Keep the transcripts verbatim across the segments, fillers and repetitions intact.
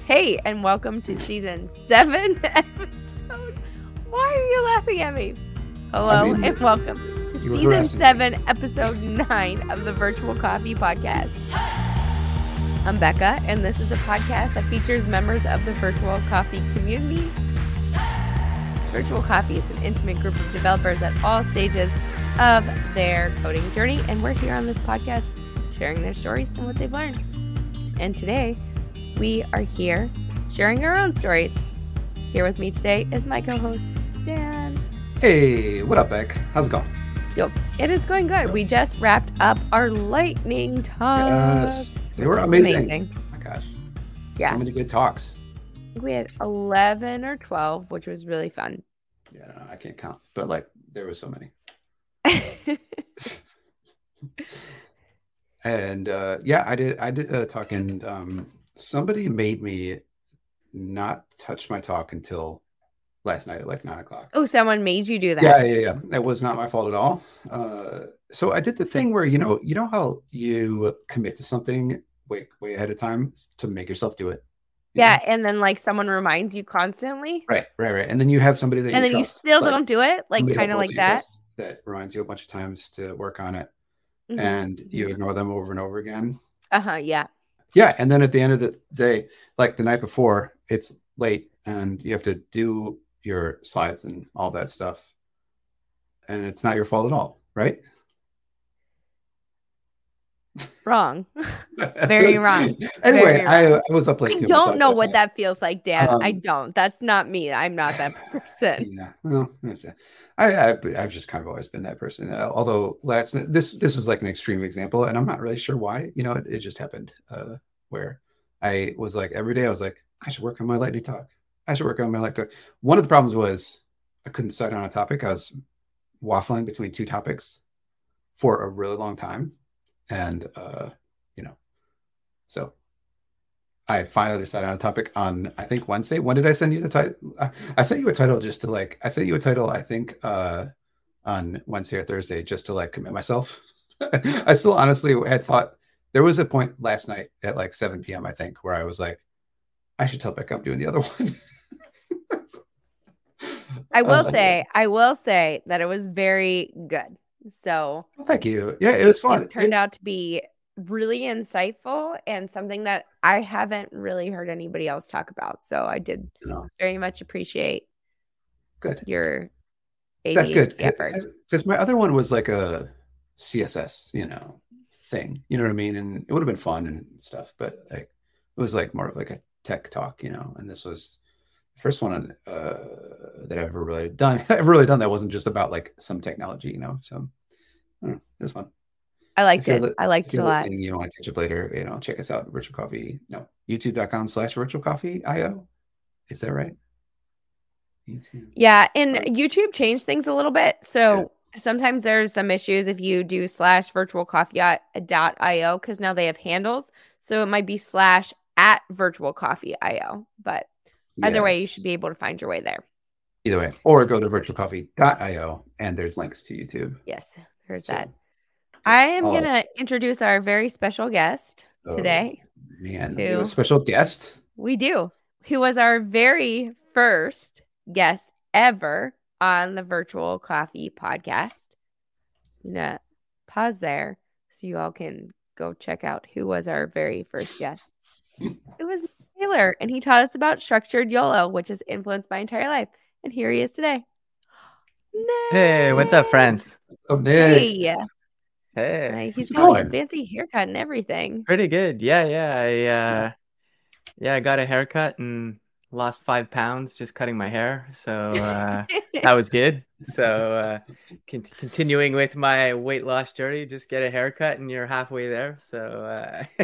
Hey, and welcome to season seven, episode. Why are you laughing at me? Hello, I mean, and welcome to season seven, me. episode nine of the Virtual Coffee Podcast. I'm Becca, and this is a podcast that features members of the Virtual Coffee community. Virtual Coffee is an intimate group of developers at all stages of their coding journey, and we're here on this podcast sharing their stories and what they've learned. And today, we are here sharing our own stories. Here with me today is my co-host, Dan. Hey, what up, Beck? How's it going? Yep, it is going good. We just wrapped up our lightning talks. Yes, they were amazing. amazing. Oh my gosh. Yeah. So many good talks. We had eleven or twelve, which was really fun. Yeah, no, I can't count, but like there was so many. And uh, yeah, I did. I did a talk, and um, somebody made me not touch my talk until last night at like nine o'clock. Oh, someone made you do that? Yeah, yeah, yeah. That was not my fault at all. Uh, so I did the thing where you know, you know how you commit to something way, way ahead of time to make yourself do it. Yeah, know? And then like someone reminds you constantly. Right, right, right. And then you have somebody that and you then trust, you still like, don't do it, like kind of like that. That reminds you a bunch of times to work on it. Mm-hmm. And you ignore them over and over again. Uh-huh, yeah. Yeah, and then at the end of the day, like the night before, it's late and you have to do your slides and all that stuff. And it's not your fault at all, right? Wrong. Very wrong. Anyway, Very wrong. I, I was up late. I too don't know what night. that feels like, Dan. Um, I don't. That's not me. I'm not that person. Yeah, well, I, I I've just kind of always been that person. Uh, although last this this was like an extreme example, and I'm not really sure why. You know, it, it just happened uh, where I was like every day I was like I should work on my lightning talk. I should work on my lightning talk. One of the problems was I couldn't decide on a topic. I was waffling between two topics for a really long time, and uh, you know, so. I finally decided on a topic on, I think, Wednesday. When did I send you the title? I sent you a title just to like, I sent you a title, I think, uh, on Wednesday or Thursday, just to like commit myself. I still honestly had thought there was a point last night at like seven p.m., I think, where I was like, I should tell Becca I'm doing the other one. I will uh, say, I will say that it was very good. So well, thank you. Yeah, it was fun. It turned it, out to be really insightful and something that I haven't really heard anybody else talk about. So I did no. very much appreciate good your A D H D That's good. effort. Because my other one was like a C S S, you know, thing. You know what I mean? And it would have been fun and stuff, but like it was like more of like a tech talk, you know. And this was the first one uh, that I've ever really done. I've really done that wasn't just about like some technology, you know. So I don't know, it was fun. I liked it. Li- I liked if it you're a lot. You don't want to catch up later, you know, check us out. Virtual Coffee, no, youtube.com slash virtual coffee IO. Is that right? YouTube. Yeah. And right. YouTube changed things a little bit. So yeah. sometimes there's some issues if you do slash virtual coffee dot io because now they have handles. So it might be slash at virtual coffee io. But either yes. way, you should be able to find your way there. Either way. Or go to virtual coffee dot io and there's links to YouTube. Yes, there's so. that. I am oh, going to introduce our very special guest today. Oh, man, we have a special guest? We do. Who was our very first guest ever on the Virtual Coffee Podcast. I'm going to pause there so you all can go check out who was our very first guest. It was Taylor, and he taught us about structured YOLO, which has influenced my entire life. And here he is today. Nick. Hey, what's up, friends? Oh, Nick. Hey. Hey, right, he's got like a fancy haircut and everything. Pretty good. Yeah, yeah. I uh yeah, I got a haircut and lost five pounds just cutting my hair. So uh that was good. So uh con- continuing with my weight loss journey, just get a haircut and you're halfway there. So uh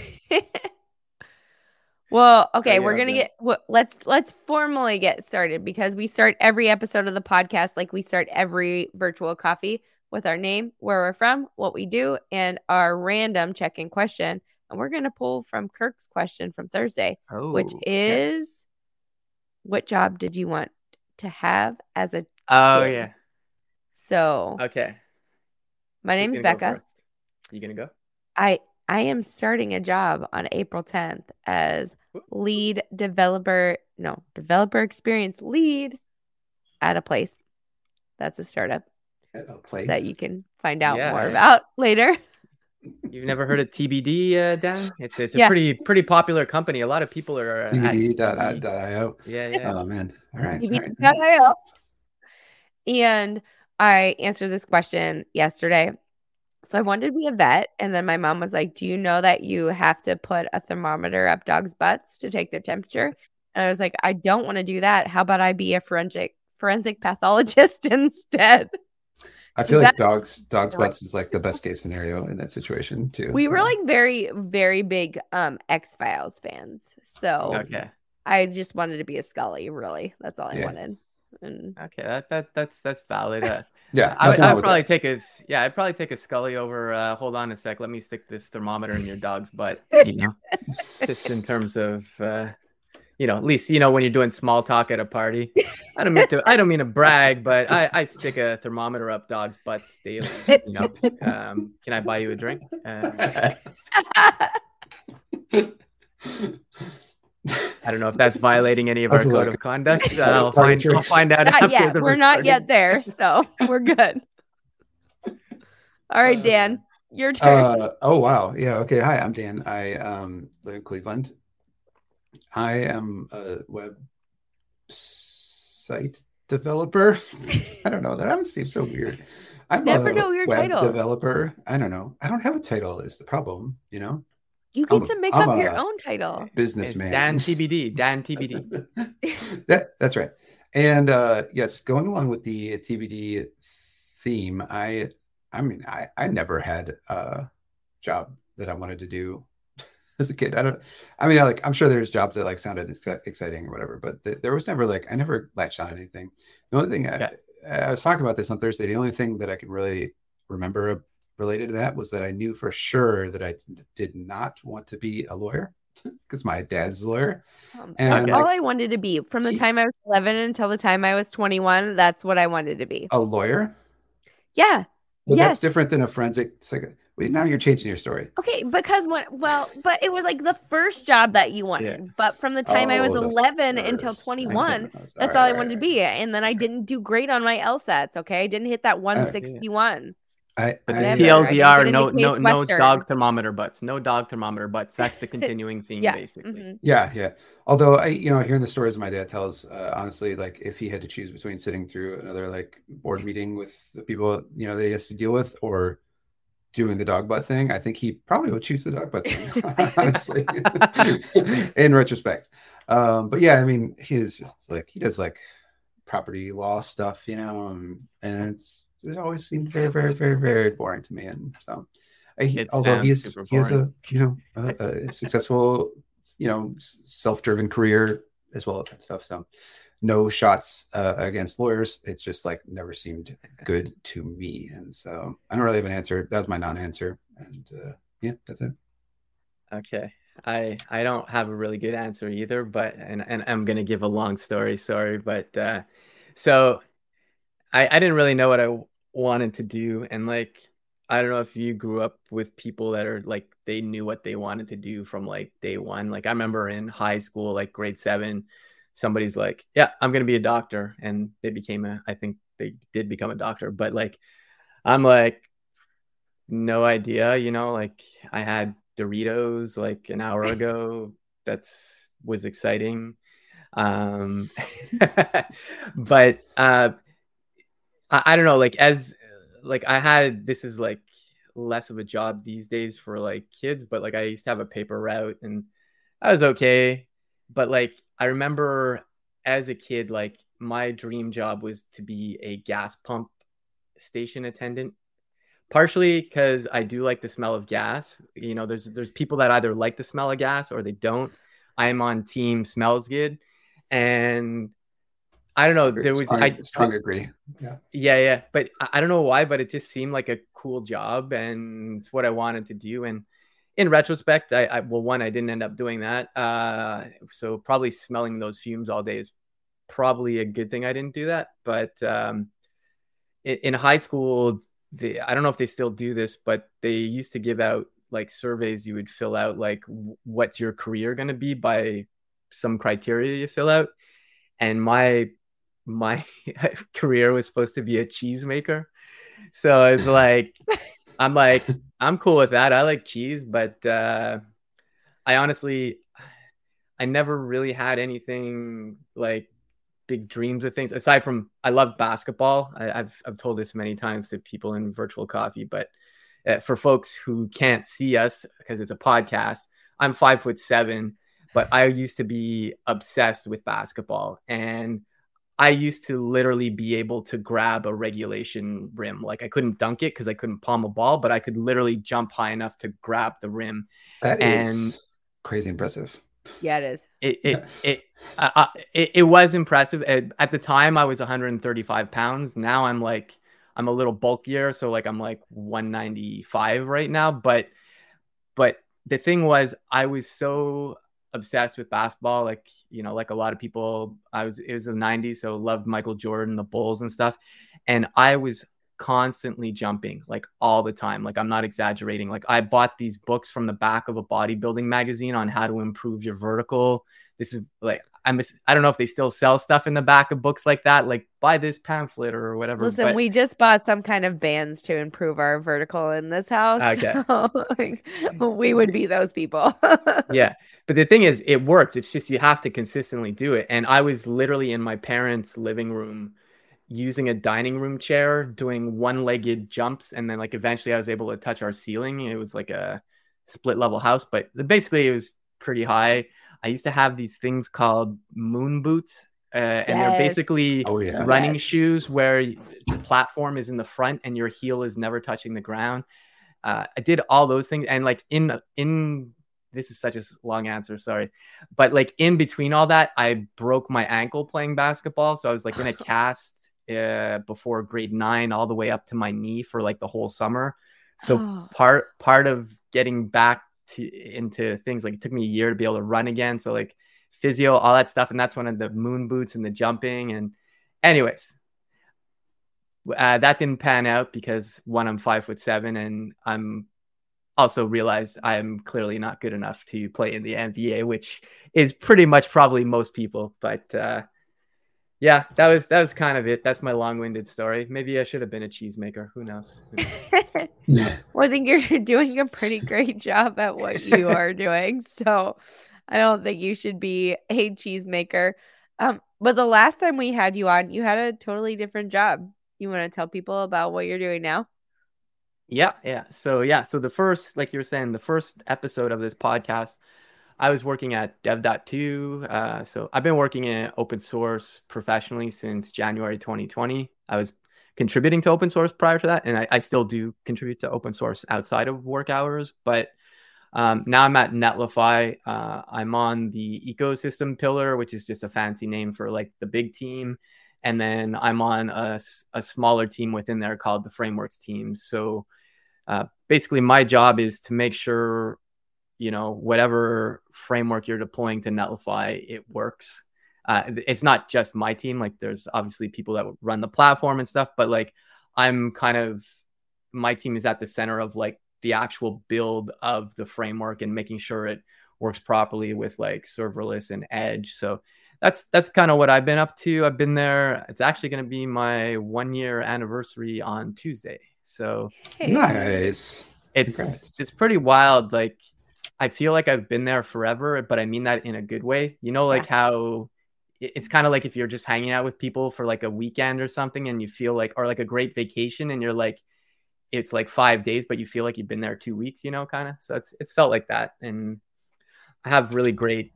Well, okay, we're going to get well, let's let's formally get started because we start every episode of the podcast like we start every virtual coffee with our name, where we're from, what we do, and our random check-in question. And we're going to pull from Kirk's question from Thursday, oh, which is, yeah. What job did you want to have as a Oh, kid? yeah. So, okay. My name's Becca. You going to go? I I am starting a job on April tenth as lead developer, no, developer experience lead at a place. That's a startup At a place that you can find out Yeah. more about later. You've never heard of T B D, uh, Dan? It's it's a Yeah. pretty pretty popular company. A lot of people are uh, T B D at dot T B D. io. Yeah, yeah. Oh man. All right. T B D All right. dot I O. And I answered this question yesterday. So I wanted to be a vet. And then my mom was like, do you know that you have to put a thermometer up dogs' butts to take their temperature? And I was like, I don't want to do that. How about I be a forensic forensic pathologist instead? I feel That- like dogs dogs butts is like the best case scenario in that situation too. We were like very, very big um X-Files fans. So Okay. I just wanted to be a Scully, really. That's all I Yeah. wanted. And Okay, that that that's that's valid. Uh, yeah, I, nothing I'd wrong with probably that. take a s- yeah, I'd probably take a Scully over. Uh, hold on a sec, let me stick this thermometer in your dog's butt. You know, just in terms of uh, you know, at least you know when you're doing small talk at a party. I don't mean to I don't mean to brag, but I I stick a thermometer up dogs' butts daily. You know, um, can I buy you a drink? Uh, I don't know if that's violating any of our Also code like- of conduct. Uh, I'll Party find I'll tricks. find out not after yet. the We're not recording. yet there, so we're good. All right, Dan, your turn. Uh, oh wow. Yeah. Okay. Hi, I'm Dan. I um live in Cleveland. I am a web site developer. I don't know. That seems so weird. I'm Never a know your web title. developer. I don't know. I don't have a title is the problem, you know? You get I'm a- to make I'm up your a- own title. It's Businessman. Dan T B D. Dan T B D. that, that's right. And uh yes, going along with the T B D theme, I I mean I I never had a job that I wanted to do as a kid. I don't I mean I like I'm sure there's jobs that like sounded ex- exciting or whatever, but th- there was never like I never latched on anything. The only thing I, I was talking about this on Thursday, the only thing that I can really remember related to that was that I knew for sure that I did not want to be a lawyer because my dad's a lawyer. Um, And, that's like, all I wanted to be. From the he- time I was eleven until the time I was twenty-one, that's what I wanted to be. A lawyer? Yeah. But yes. that's different than a forensic. Psych- Wait, now you're changing your story. Okay, because when well, but it was like the first job that you wanted. Yeah. But from the time I was Oh, the eleven first. until Okay, twenty-one, that's that's all all right, I wanted to right, be. And then I That's didn't do great on my LSATs. Okay, I didn't hit that one sixty-one. I, But I, Whatever. T L D R, I didn't no, get any no, Case no Western. dog thermometer butts. No dog thermometer butts. That's the continuing theme, Yeah. basically. Mhm. yeah, yeah. Although I, you know, hearing the stories my dad tells, uh, honestly, like if he had to choose between sitting through another like board meeting with the people, you know, that he has to deal with, or doing the dog butt thing, I think he probably would choose the dog butt thing, honestly, in retrospect. Um, but yeah, I mean, he's just like, he does like property law stuff, you know, and, and it's, it always seemed very, very, very, very boring to me. And so, I, It although sounds he's, super he has a, boring. you know, a, a successful, you know, s- self-driven career as well as that stuff. So no shots uh, against lawyers. It's just like never seemed good to me. And so I don't really have an answer. That was my non-answer. And uh, yeah, that's it. Okay. I I don't have a really good answer either, but and, and I'm gonna give a long story, sorry, but uh so I, I didn't really know what I w- wanted to do. And like I don't know if you grew up with people that are like they knew what they wanted to do from like day one. Like I remember in high school, like grade seven, somebody's like, yeah, I'm gonna be a doctor. And they became a I think they did become a doctor, but like I'm like, no idea, you know, like I had Doritos like an hour ago. That's was exciting. Um, but uh, I, I don't know, like as like I had this is like less of a job these days for like kids, but like I used to have a paper route and I was okay. But like I remember as a kid, like my dream job was to be a gas pump station attendant. Partially because I do like the smell of gas. You know, there's there's people that either like the smell of gas or they don't. I'm on team smells good, and I don't know. There was strong, I strong agree. Yeah. yeah yeah, but I, I don't know why, but it just seemed like a cool job, and it's what I wanted to do. And in retrospect, I, I well, one, I didn't end up doing that. Uh, so probably smelling those fumes all day is probably a good thing I didn't do that. But um, in, in high school. They, I don't know if they still do this, but they used to give out like surveys you would fill out, like what's your career going to be by some criteria you fill out. And my my career was supposed to be a cheesemaker. So it's like, I'm like, I'm cool with that. I like cheese, but uh, I honestly, I never really had anything like big dreams of things aside from I love basketball. I, I've I've told this many times to people in Virtual Coffee, but uh, for folks who can't see us because it's a podcast, I'm five foot seven, but I used to be obsessed with basketball, and I used to literally be able to grab a regulation rim. Like I couldn't dunk it because I couldn't palm a ball, but I could literally jump high enough to grab the rim. That and is crazy impressive. Yeah, it is. It it it, uh, it it was impressive. At, at the time, I was one hundred thirty-five pounds. Now I'm like I'm a little bulkier, so like I'm like one ninety-five right now. But but the thing was, I was so obsessed with basketball, like you know, like a lot of people. I was it was the nineties, so loved Michael Jordan, the Bulls, and stuff. And I was constantly jumping like all the time. Like I'm not exaggerating. Like I bought these books from the back of a bodybuilding magazine on how to improve your vertical. This is like I'm I don't know if they still sell stuff in the back of books like that. Like buy this pamphlet or whatever. Listen, but, we just bought some kind of bands to improve our vertical in this house. Okay. So, like, we would be those people. Yeah. But the thing is, it works. It's just you have to consistently do it. And I was literally in my parents' living room using a dining room chair, doing one-legged jumps, and then like eventually I was able to touch our ceiling. It was like a split level house, but basically it was pretty high. I used to have these things called moon boots, uh, and Yes. they're basically Oh, yeah. running Yes. shoes where the platform is in the front and your heel is never touching the ground. Uh, I did all those things, and like in in this is such a long answer, sorry, but like in between all that, I broke my ankle playing basketball, so I was like in a cast uh, before grade nine, all the way up to my knee for like the whole summer. So Oh. part part of getting back to into things, like it took me a year to be able to run again. So like physio, all that stuff, and that's one of the moon boots and the jumping. And anyways, uh, that didn't pan out because one, I'm five foot seven, and I'm also realized I'm clearly not good enough to play in the N B A, which is pretty much probably most people. But uh, yeah, that was that was kind of it. That's my long-winded story. Maybe I should have been a cheesemaker. Who knows? Who knows? Well, I think you're doing a pretty great job at what you are doing. So I don't think you should be a cheesemaker. Um, but the last time we had you on, you had a totally different job. You want to tell people about what you're doing now? Yeah, yeah. So yeah, so the first, like you were saying, the first episode of this podcast, I was working at dev dot two. Uh, so I've been working in open source professionally since January twenty twenty. I was contributing to open source prior to that, and I, I still do contribute to open source outside of work hours. But um, now I'm at Netlify. Uh, I'm on the ecosystem pillar, which is just a fancy name for like the big team. And then I'm on a, a smaller team within there called the frameworks team. So uh, basically my job is to make sure, you know, whatever framework you're deploying to Netlify, it works. Uh, it's not just my team. Like there's obviously people that run the platform and stuff, but like I'm kind of, my team is at the center of like the actual build of the framework and making sure it works properly with like serverless and edge. So that's that's kind of what I've been up to. I've been there. It's actually going to be my one year anniversary on Tuesday. So Hey. Nice. it's Congrats. it's pretty wild. Like I feel like I've been there forever, but I mean that in a good way. You know, like Yeah. how it- it's kind of like if you're just hanging out with people for like a weekend or something, and you feel like, or like a great vacation, and you're like, it's like five days, but you feel like you've been there two weeks. You know, kind of. So it's it's felt like that, and I have really great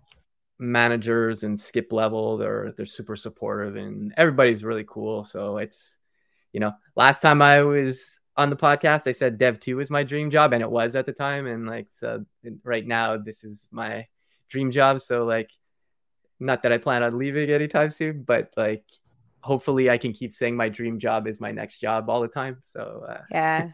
managers and skip level. They're they're super supportive, and everybody's really cool. So it's, you know, last time I was on the podcast, I said dev two was my dream job, and it was at the time. And like, so right now, this is my dream job. So like, not that I plan on leaving anytime soon, but like, hopefully I can keep saying my dream job is my next job all the time. So uh, Yeah,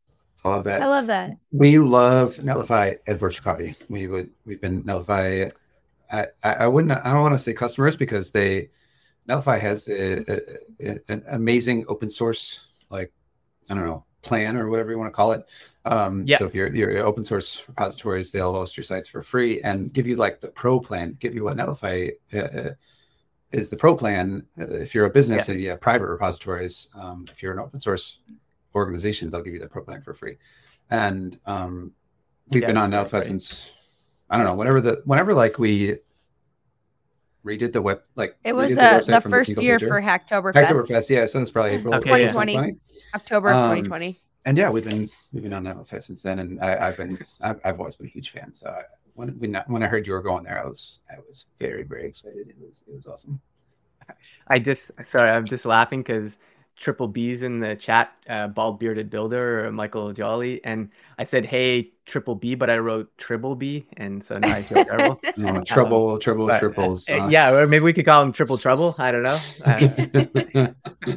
I love that. I love that. We love Netlify at Virtual Coffee. We would we've been Netlify. I, I wouldn't I don't want to say customers because they Netlify has a, a, a, an amazing open source, like I don't know, plan or whatever you want to call it. Um, Yeah. So if you're, you're open source repositories, they'll host your sites for free and give you like the pro plan, give you what Netlify uh, is the pro plan. Uh, if you're a business Yeah. and you have private repositories, um, if you're an open source organization, they'll give you the pro plan for free. And um, we've Yeah, been on that's Netlify great. since, I don't know, whenever the, whenever like we redid the web, like It was redid the, website the from first single year pager. for Hacktoberfest. Hacktoberfest, yeah. So it's probably April Okay, yeah. twenty twenty. twenty twenty. October of Um, twenty twenty. And yeah, we've been we've been on Netlify since then, and I, I've been I've, I've always been a huge fan. So I, when when when I heard you were going there, I was I was very very excited. It was it was awesome. I just sorry, I'm just laughing because Triple B's in the chat, uh, bald bearded builder, Michael Jolly, and I said, "Hey, Triple B," but I wrote Triple B, and so now I feel terrible. No, trouble, Um, trouble, but, triples. uh, uh, yeah, or maybe we could call him Triple Trouble. I don't know. Uh,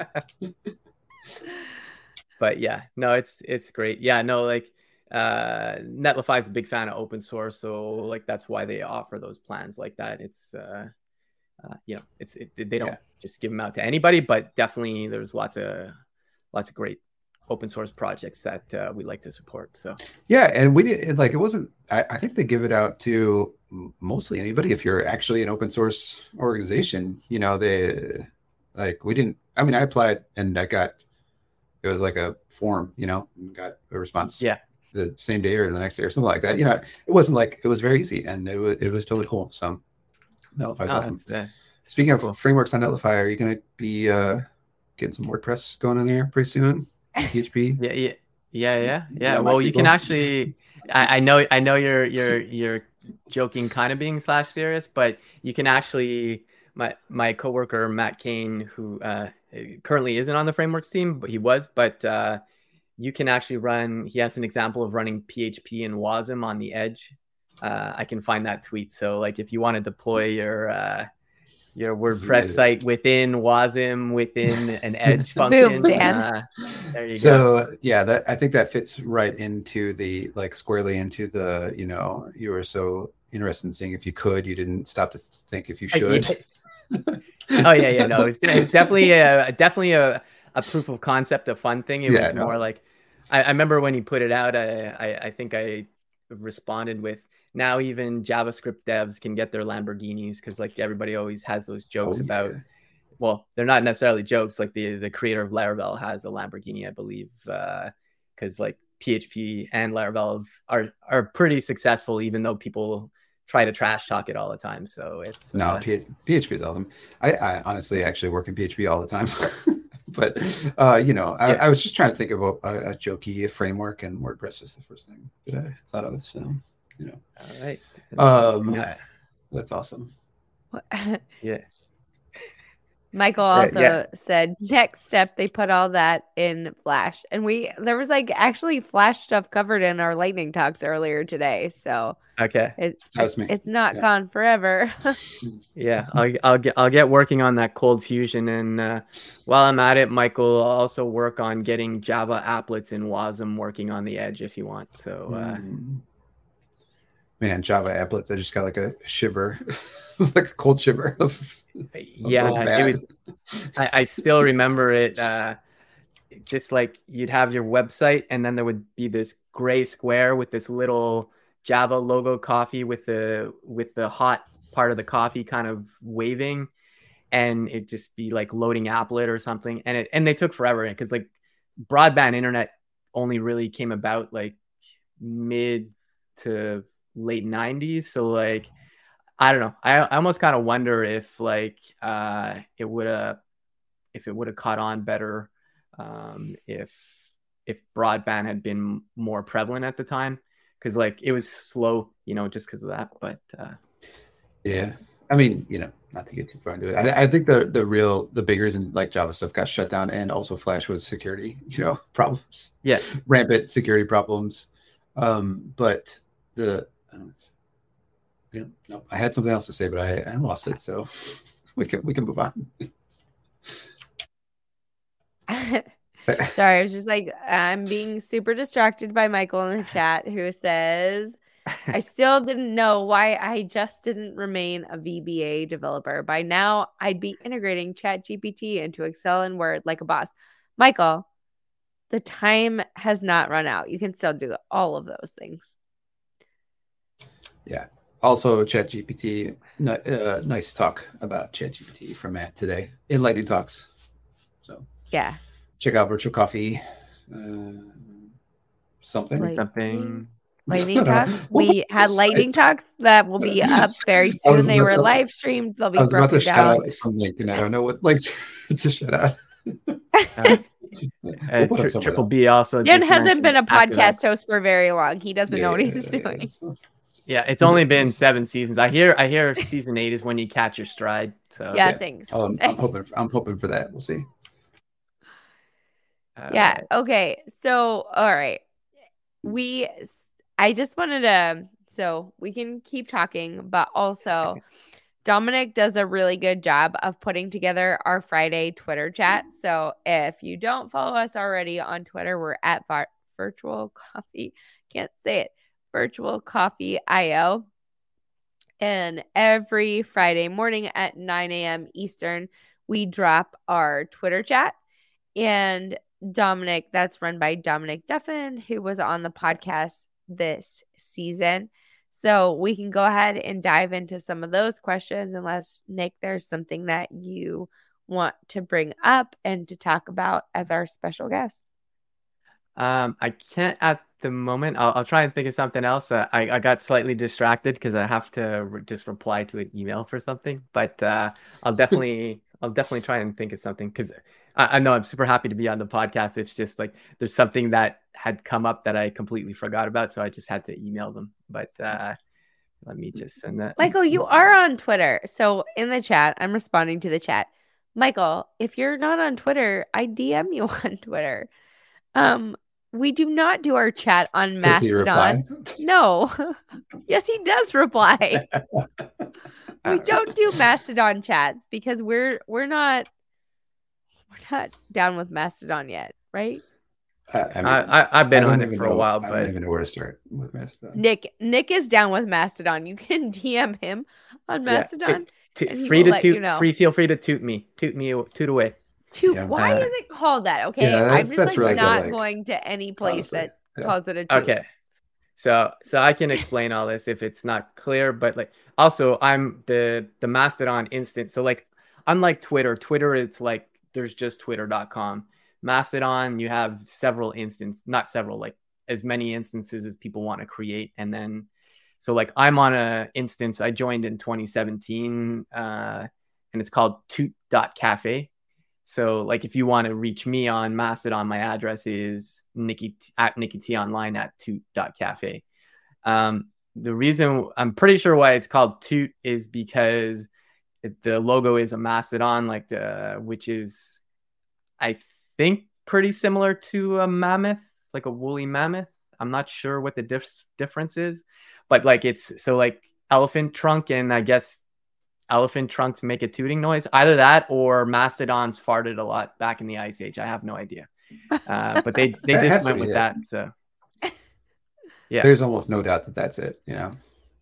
but yeah, no, it's it's great. Yeah, no, like uh, Netlify is a big fan of open source, so like that's why they offer those plans like that. It's uh, uh, you know, it's it, they don't Yeah. just give them out to anybody, but definitely there's lots of lots of great open source projects that uh, we like to support. So Yeah, and we did like it wasn't. I, I think they give it out to mostly anybody if you're actually an open source organization. You know, they like we didn't. I mean, I applied and I got it was like a form. You know, and got a response. Yeah. The same day or the next day or something like that. You know, it wasn't like it was very easy and it was it was totally cool. So Netlify's oh, awesome. it's, uh, Speaking of cool. frameworks on Netlify, are you going to be uh, getting some WordPress going in there pretty soon? P H P. Yeah, yeah, yeah, yeah, yeah. Yeah, Well, you can MySQL. actually. I, I know, I know you're you're you're joking, kind of being slash serious, but you can actually. My my coworker Matt Kane, who uh, currently isn't on the frameworks team, but he was. But uh, you can actually run. He has an example of running P H P and Wasm on the edge. Uh, I can find that tweet. So, like, if you want to deploy your uh, your WordPress site within Wasm within an edge function, Boom, Dan. uh, there you So go. yeah, that I think that fits right into the like squarely into the you know you were so interested in seeing if you could, you didn't stop to think if you should. Oh yeah, yeah, no, it's it's definitely a definitely a, a proof of concept, a fun thing. It Yeah, was no, more like I, I remember when he put it out. I, I I think I responded with, now even JavaScript devs can get their Lamborghinis, because like everybody always has those jokes Oh, about. yeah. Well, they're not necessarily jokes. Like the the creator of Laravel has a Lamborghini, I believe, because uh, like P H P and Laravel are are pretty successful, even though people try to trash talk it all the time. So it's No, uh, P- PHP is awesome. I, I honestly actually work in P H P all the time, but uh, you know, I, Yeah. I was just trying to think of a, a, a jokey framework, and WordPress is the first thing that I thought of. So, you know, all right. um, Yeah. that's awesome. Yeah. Michael Uh, also yeah. said next step they put all that in Flash, and we there was like actually Flash stuff covered in our lightning talks earlier today, so Okay. it's That was me. it's not Yeah. gone forever. Yeah, I'll I'll get I'll get working on that Cold Fusion, and uh, while I'm at it, Michael, I'll also work on getting Java applets in Wasm working on the edge if you want. So uh, Mm. Man, Java applets, I just got like a shiver, like a cold shiver of yeah, bad. it was. I, I still remember it. Uh, just like you'd have your website, and then there would be this gray square with this little Java logo coffee with the with the hot part of the coffee kind of waving, and it just be like loading applet or something, and it and they took forever because like broadband internet only really came about like mid to late nineties, so like I don't know. I, I almost kind of wonder if like uh, it would have if it would have caught on better um, if if broadband had been more prevalent at the time, because like it was slow, you know, just because of that. But uh, yeah, I mean, you know, not to get too far into it, I, I think the the real the big reason like Java stuff got shut down, and also Flash, was security, you know, problems. yeah, Rampant security problems. Um, but the I don't know, yeah, no, I had something else to say, but I, I lost it. So we can we can move on. Sorry, I was just like, I'm being super distracted by Michael in the chat, who says, I still didn't know why I just didn't remain a V B A developer. By now, I'd be integrating ChatGPT into Excel and Word like a boss. Michael, the time has not run out. You can still do all of those things. Yeah. Also, ChatGPT, uh, nice talk about ChatGPT from Matt today in Lightning Talks. So yeah, check out Virtual Coffee. Uh, something. Light- Something. Lightning Talks. We had Lightning Talks that will be up very soon. They were live streamed. They'll be I was about to broken shout down. out some link, and I don't know what like to shout out. Uh, We'll uh, put up tri- somewhere Triple else. B also. Jen just hasn't mentioned been a after that- podcast host for very long. He doesn't know what he's Yeah, doing. it's- it's- Yeah, it's only been seven seasons. I hear. I hear season eight is when you catch your stride. So Yeah, yeah. thanks. Oh, I'm, I'm hoping. I'm hoping for that. We'll see. uh, Yeah. Okay. So, all right. We, I just wanted to, so we can keep talking, but also Dominic does a really good job of putting together our Friday Twitter chat. So if you don't follow us already on Twitter, we're at vi- Virtual Coffee. Can't say it. Virtual Coffee I O. And every Friday morning at nine a.m. Eastern, we drop our Twitter chat. And Dominic, that's run by Dominic Duffin, who was on the podcast this season. So we can go ahead and dive into some of those questions, unless, Nick, there's something that you want to bring up and to talk about as our special guest. Um, I can't at the moment. I'll, I'll try and think of something else. Uh, I, I got slightly distracted because I have to re- just reply to an email for something. But uh, I'll definitely, I'll definitely try and think of something because I, I know I'm super happy to be on the podcast. It's just like there's something that had come up that I completely forgot about, so I just had to email them. But uh, let me just send that. Michael, you are on Twitter. So in the chat, I'm responding to the chat. Michael, if you're not on Twitter, I D M you on Twitter. Um, we do not do our chat on Does he reply? Mastodon. No. Yes, he does reply. We don't do Mastodon chats because we're we're not we're not down with Mastodon yet, right? I, I, mean, I, I I've been I don't on it even for a know- while, I but don't even know where to start with Mastodon. Nick Nick is down with Mastodon. You can D M him on yeah, Mastodon. t- and he free will to let toot. you know. Free, feel free to toot me. Toot me. Toot away. Toot. Yeah. Why Uh, is it called that? Okay, yeah, that's- I'm just that's like really good, not like, going to any place honestly, that yeah. calls it a toot. Okay. So so I can explain all this if it's not clear, but like also I'm the the Mastodon instance. So like unlike Twitter, Twitter it's like there's just twitter dot com. Mastodon, you have several instances, not several, like as many instances as people want to create. And then so like I'm on a instance I joined in twenty seventeen uh and it's called toot dot cafe. So like if you want to reach me on Mastodon, my address is Nikki at Nikki T online at toot dot cafe. Um, the reason I'm pretty sure why it's called Toot is because it, the logo is a mastodon, like the which is I think pretty similar to a mammoth, like a woolly mammoth. I'm not sure what the dif- difference is, but like it's so like elephant trunk, and I guess elephant trunks make a tooting noise. Either that or mastodons farted a lot back in the Ice Age. I have no idea. Uh, but they, they That has just to went be with it. that. So yeah. There's almost no doubt that that's it, you know.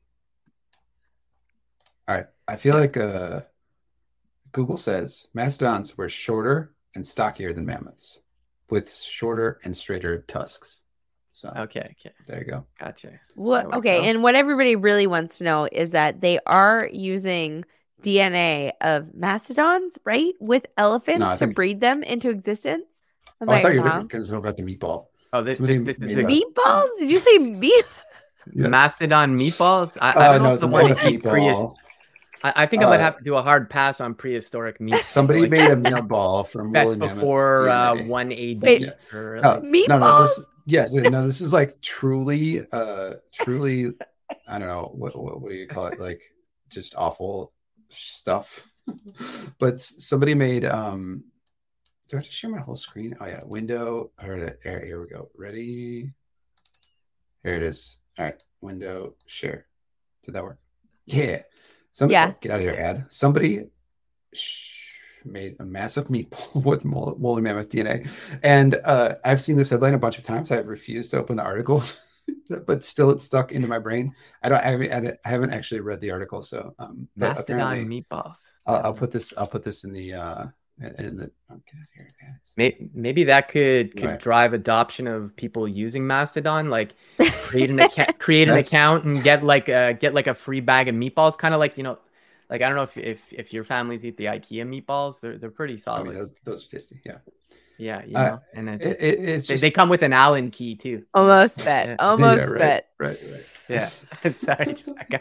All right. I feel like uh, Google says mastodons were shorter and stockier than mammoths with shorter and straighter tusks. So Okay. Okay. there you go. Gotcha. What? There we Okay, go. and what everybody really wants to know is that they are using D N A of mastodons, right, with elephants No, I to think- breed them into existence. Am Oh, I thought you were wrong? going to talk about the meatball. Oh, this, Somebody this, this is made a that. Meatballs? Did you say meat? Yes. mastodon meatballs. I, I Uh, don't know no, if it's the a one mammoth eat prehistoric. meatball. I, I think I might Uh, have to do a hard pass on prehistoric meat. Somebody Like, made a meatball from best woolly mammoth before uh, D N A. one A D. Wait. or, No, like- no, no, this, Meatballs? yes, no, this is like truly, uh, truly, I don't know what, what what do you call it? Like just awful stuff. But s- somebody made. Um, do I have to share my whole screen? Oh yeah, window. All right, here, here we go. Ready? Here it is. All right, window share. Did that work? Yeah. Some, Yeah. oh, get out of here, ad. Somebody sh- made a massive meatball with mol- woolly mammoth D N A, and uh, I've seen this headline a bunch of times. I've refused to open the article, but still it's stuck into my brain. I don't. I haven't, I haven't actually read the article, so um, but Mastodon apparently meatballs. I'll, I'll put this. I'll put this in the uh, And, and the, okay, here, maybe, maybe that could could right. drive adoption of people using Mastodon, like create an account, create an account and get like a get like a free bag of meatballs, kind of like, you know, like I don't know if if if your families eat the IKEA meatballs, they're they're pretty solid. I mean, those, those are tasty, yeah. Yeah, you know, uh, and it's, it, it, it's they, just... they come with an Allen key too. Almost bet, yeah. almost yeah, right, bet. Right, right. Yeah, sorry.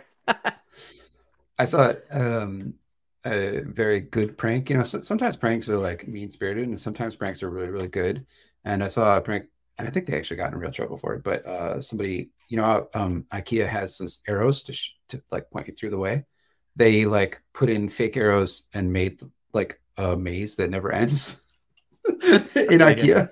I saw um, a very good prank. You know, so, sometimes pranks are like mean spirited, and sometimes pranks are really, really good. And I saw a prank, and I think they actually got in real trouble for it. But uh, somebody, you know, um, IKEA has some arrows to sh- to like point you through the way. They like put in fake arrows and made like a maze that never ends. in IKEA,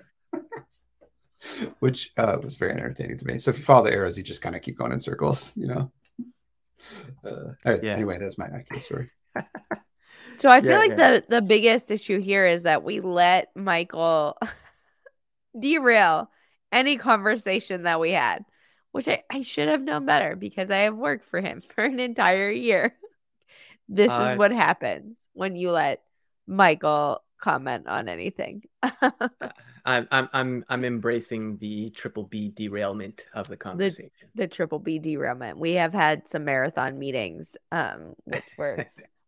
which uh, was very entertaining to me. So if you follow the arrows, you just kind of keep going in circles, you know. Uh, right, yeah. Anyway, that's my IKEA story. So I feel yeah, like yeah. the the biggest issue here is that we let Michael derail any conversation that we had, which I, I should have known better because I have worked for him for an entire year. This uh, is what happens when you let Michael comment on anything. I'm I'm I'm I'm embracing the triple B derailment of the conversation. The, the triple B derailment. We have had some marathon meetings, um, which were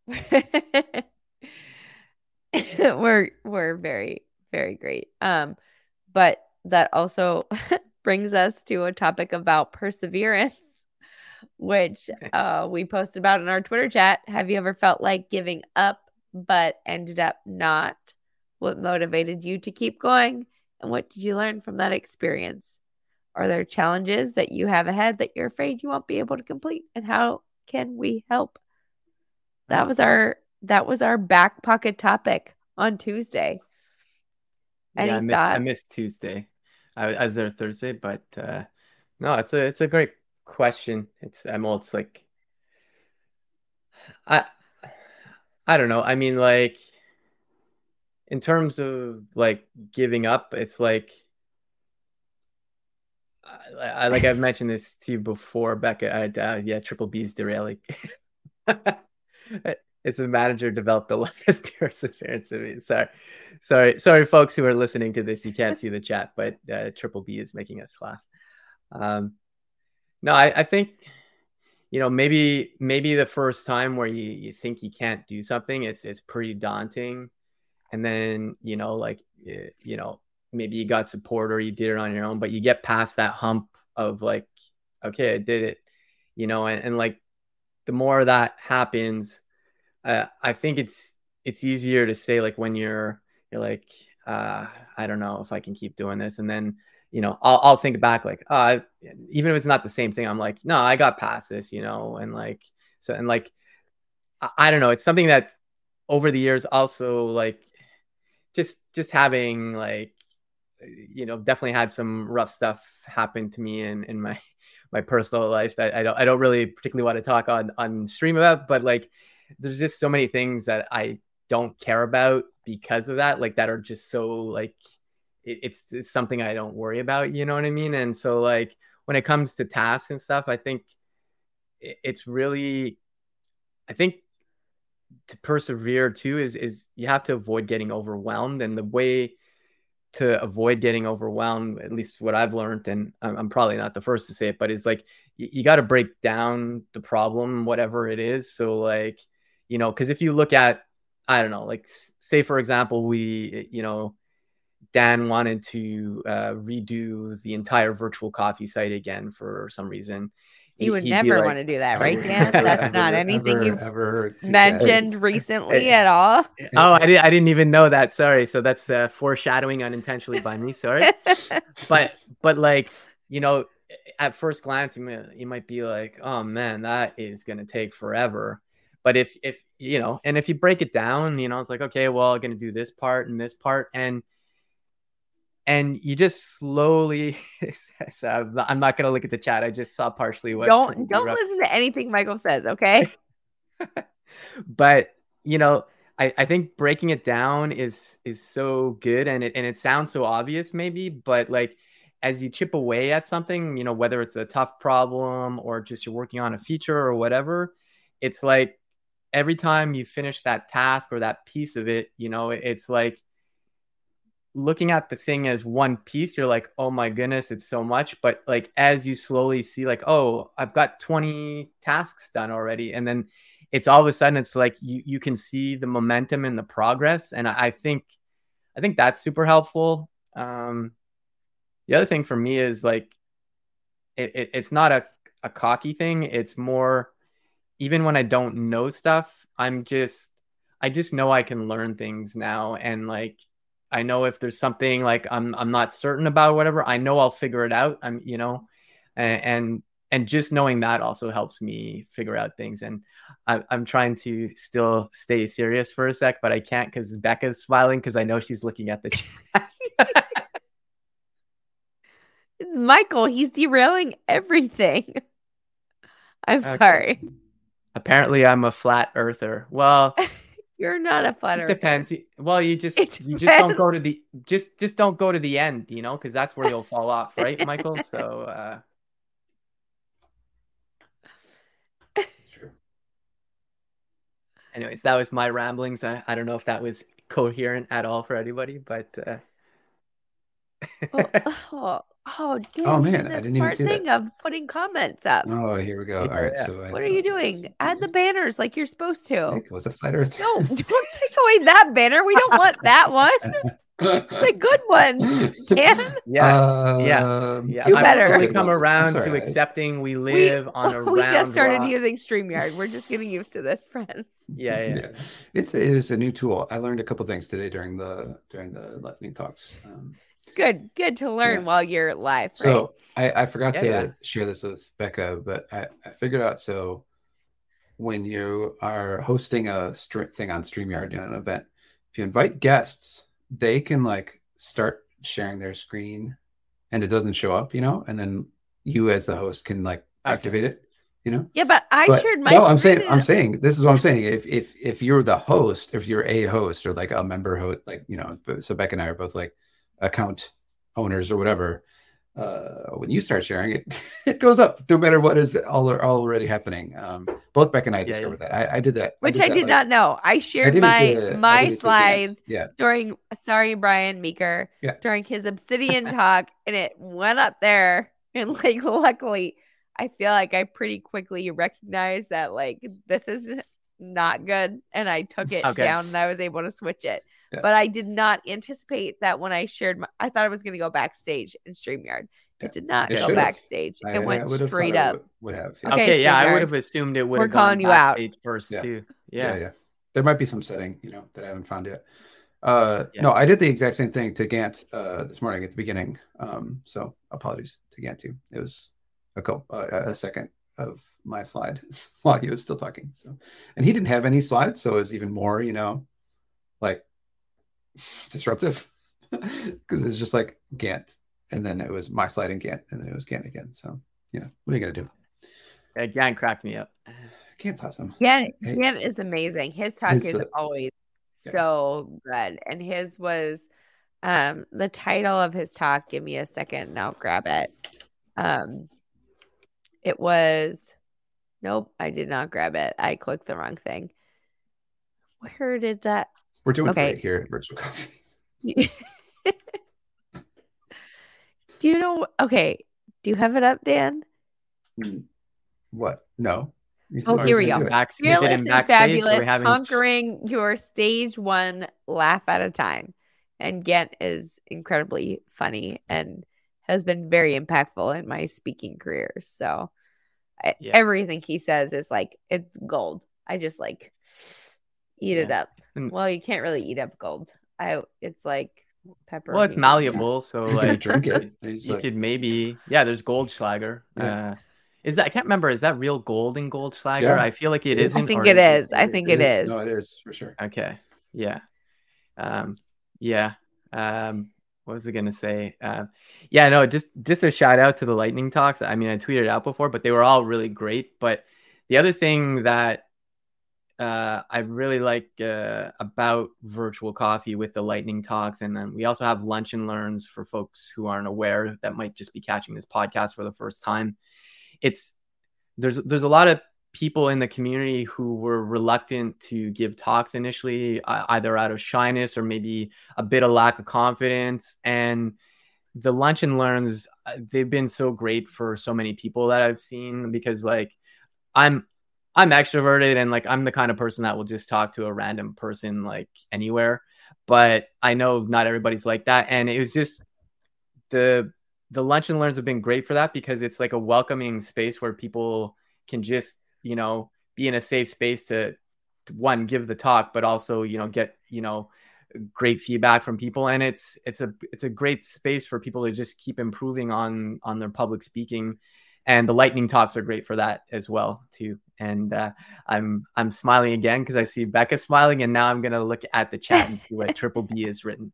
we're we're very very great. Um, but that also brings us to a topic about perseverance, which uh, we posted about in our Twitter chat. Have you ever felt like giving up but ended up not? What motivated you to keep going? And what did you learn from that experience? Are there challenges that you have ahead that you're afraid you won't be able to complete? And how can we help? That was our that was our back pocket topic on Tuesday. Any yeah, I missed, thoughts? I missed Tuesday. I, I was there Thursday, but uh, no, it's a it's a great question. It's I'm well, it's like I I don't know. I mean, like, in terms of like giving up, it's like I, I like I've mentioned this to you before, Becca. I, uh, yeah, triple B's derailing. It's a manager developed a lot of perseverance. I mean, sorry, sorry, sorry, folks who are listening to this. You can't see the chat, but uh, triple B is making us laugh. Um, no, I, I think you know maybe maybe the first time where you you think you can't do something, it's it's pretty daunting. And then, you know, like, you know, maybe you got support or you did it on your own, but you get past that hump of like, okay, I did it, you know, and, and like the more that happens, uh, I think it's, it's easier to say like when you're, you're like, uh, I don't know if I can keep doing this. And then, you know, I'll, I'll think back like, uh, even if it's not the same thing, I'm like, no, I got past this, you know, and like, so, and like, I, I don't know. It's something that over the years also like, just just having like you know definitely had some rough stuff happen to me in in my my personal life that I don't I don't really particularly want to talk on on stream about, but like there's just so many things that I don't care about because of that, like that are just so like it, it's it's something I don't worry about, you know what I mean? And so like when it comes to tasks and stuff, I think it, it's really I think to persevere too is is you have to avoid getting overwhelmed, and the way to avoid getting overwhelmed, at least what I've learned, and I'm, I'm probably not the first to say it, but is like you, you got to break down the problem, whatever it is. So like you know, because if you look at I don't know, like say for example, we you know Dan wanted to uh, redo the entire virtual coffee site again for some reason. You would never like, want to do that, right, Dan? That's ever, not anything ever, you've ever mentioned that. recently at all. Oh, I, did, I didn't even know that. Sorry. So that's uh, foreshadowing unintentionally by me. Sorry. but, but like, you know, at first glance, you might, you might be like, oh man, that is going to take forever. But if, if, you know, and if you break it down, you know, it's like, okay, well, I'm going to do this part and this part. And, And you just slowly, so I'm not going to look at the chat. I just saw partially what. Don't don't listen to anything Michael says, okay? But, you know, I, I think breaking it down is is so good. And it, and it sounds so obvious maybe. But like as you chip away at something, you know, whether it's a tough problem or just you're working on a feature or whatever, it's like every time you finish that task or that piece of it, you know, it's like looking at the thing as one piece. You're like, oh my goodness, it's so much. But like, as you slowly see like, oh, I've got twenty tasks done already. And then it's all of a sudden, it's like, you, you can see the momentum and the progress. And I, I think, I think that's super helpful. Um, the other thing for me is like, it, it, it's not a, a cocky thing. It's more, even when I don't know stuff, I'm just, I just know I can learn things now. And like, I know if there's something like I'm, I'm not certain about, whatever, I know I'll figure it out. I'm, you know, and, and, and just knowing that also helps me figure out things. And I, I'm trying to still stay serious for a sec, but I can't because Becca's smiling because I know she's looking at the chat. It's Michael. He's derailing everything. I'm okay. Sorry. Apparently, I'm a flat earther. Well, you're not a flat earther. Depends. Well, you just it you just don't go to the just just don't go to the end, you know, because that's where you'll fall off, right, Michael? So. uh True. Anyways, that was my ramblings. I, I don't know if that was coherent at all for anybody, but. Uh... well, oh. Oh, damn, oh man, I didn't even see thing that. Of putting comments up. Oh, here we go. All right, yeah. so what are you doing? Add the banners like you're supposed to. Nick was a flat earth. No, don't take away that banner. We don't want that one. The good one, Dan. Yeah, uh, yeah, yeah. Do better. I've slowly come around sorry, to I... accepting we live we, on a we round just started rock. using StreamYard. We're just getting used to this, friends. Yeah, yeah, yeah. It's it is a new tool. I learned a couple things today during the during the lightning talks. Um, Good, good to learn yeah. while you're live. Right? So I, I forgot yeah, to yeah. share this with Becca, but I, I figured out so when you are hosting a str- thing on StreamYard in an event, if you invite guests, they can like start sharing their screen and it doesn't show up, you know, and then you as the host can like activate it, you know? Yeah, but I but, shared my No, I'm saying and... I'm saying this is what I'm saying. If if if you're the host, if you're a host or like a member host, like, you know, so Becca and I are both like account owners or whatever, uh when you start sharing it, it goes up no matter what is all already happening. Um both Beck and I discovered yeah, yeah. that I, I did that which I did, I that, did like, not know. I shared I my to, my slides yeah during sorry Brian Meeker yeah. during his Obsidian talk, and it went up there, and like luckily I feel like I pretty quickly recognized that like this is not good, and I took it okay. down, and I was able to switch it. Yeah. But I did not anticipate that when I shared my, I thought I was going to go backstage in StreamYard. It did not it go should've. backage. It I, went I straight up. Would, would have. Yeah. Okay, okay yeah, I would have assumed it would have gone you backstage out. first yeah. too. Yeah. yeah, yeah. There might be some setting, you know, that I haven't found yet. Uh, yeah. No, I did the exact same thing to Gant uh, this morning at the beginning. Um, so apologies to Gant too. It was a couple, uh, a second of my slide while he was still talking. So, and he didn't have any slides, so it was even more, you know, like disruptive because it's just like Gant, and then it was my slide and Gant, and then it was Gant again. So yeah, what are you gonna do? Yeah, Gant cracked me up. Gant's awesome. Gant, hey. Gant is amazing. His talk his, is uh, always yeah. so good, and his was um the title of his talk. Give me a second, and I'll grab it. Um, it was nope, I did not grab it. I clicked the wrong thing. Where did that? We're doing okay. great here at Virtual Coffee. Do you know? Okay. Do you have it up, Dan? What? No. Oh, here we go. Back, Fearless and fabulous, having... conquering your stage one laugh at a time. And Gant is incredibly funny and has been very impactful in my speaking career. So yeah. everything he says is like, it's gold. I just like eat yeah. it up. Well, you can't really eat up gold. I it's like pepper. Well, it's malleable, so like drink it. You like... could maybe yeah. There's Goldschlager. Yeah. Uh, is that I can't remember? Is that real gold in Goldschlager? Yeah. I feel like it, it isn't. I think it is. I think it, it is. is. No, it is for sure. Okay. Yeah. Um. Yeah. Um. What was I gonna say? Um. Yeah. No. Just just a shout out to the lightning talks. I mean, I tweeted it out before, but they were all really great. But the other thing that Uh, I really like uh, about Virtual Coffee with the lightning talks. And then we also have lunch and learns for folks who aren't aware that might just be catching this podcast for the first time. It's there's, there's a lot of people in the community who were reluctant to give talks initially, uh, either out of shyness or maybe a bit of lack of confidence. And the Lunch and Learns, they've been so great for so many people that I've seen, because like I'm I'm extroverted, and like I'm the kind of person that will just talk to a random person like anywhere. But I know not everybody's like that. And it was just the the Lunch and Learns have been great for that, because it's like a welcoming space where people can just, you know, be in a safe space to, to one, give the talk, but also, you know, get, you know, great feedback from people. And it's it's a it's a great space for people to just keep improving on on their public speaking. And the lightning talks are great for that as well too. And uh, I'm I'm smiling again because I see Becca smiling, and now I'm gonna look at the chat and see what Triple B is written.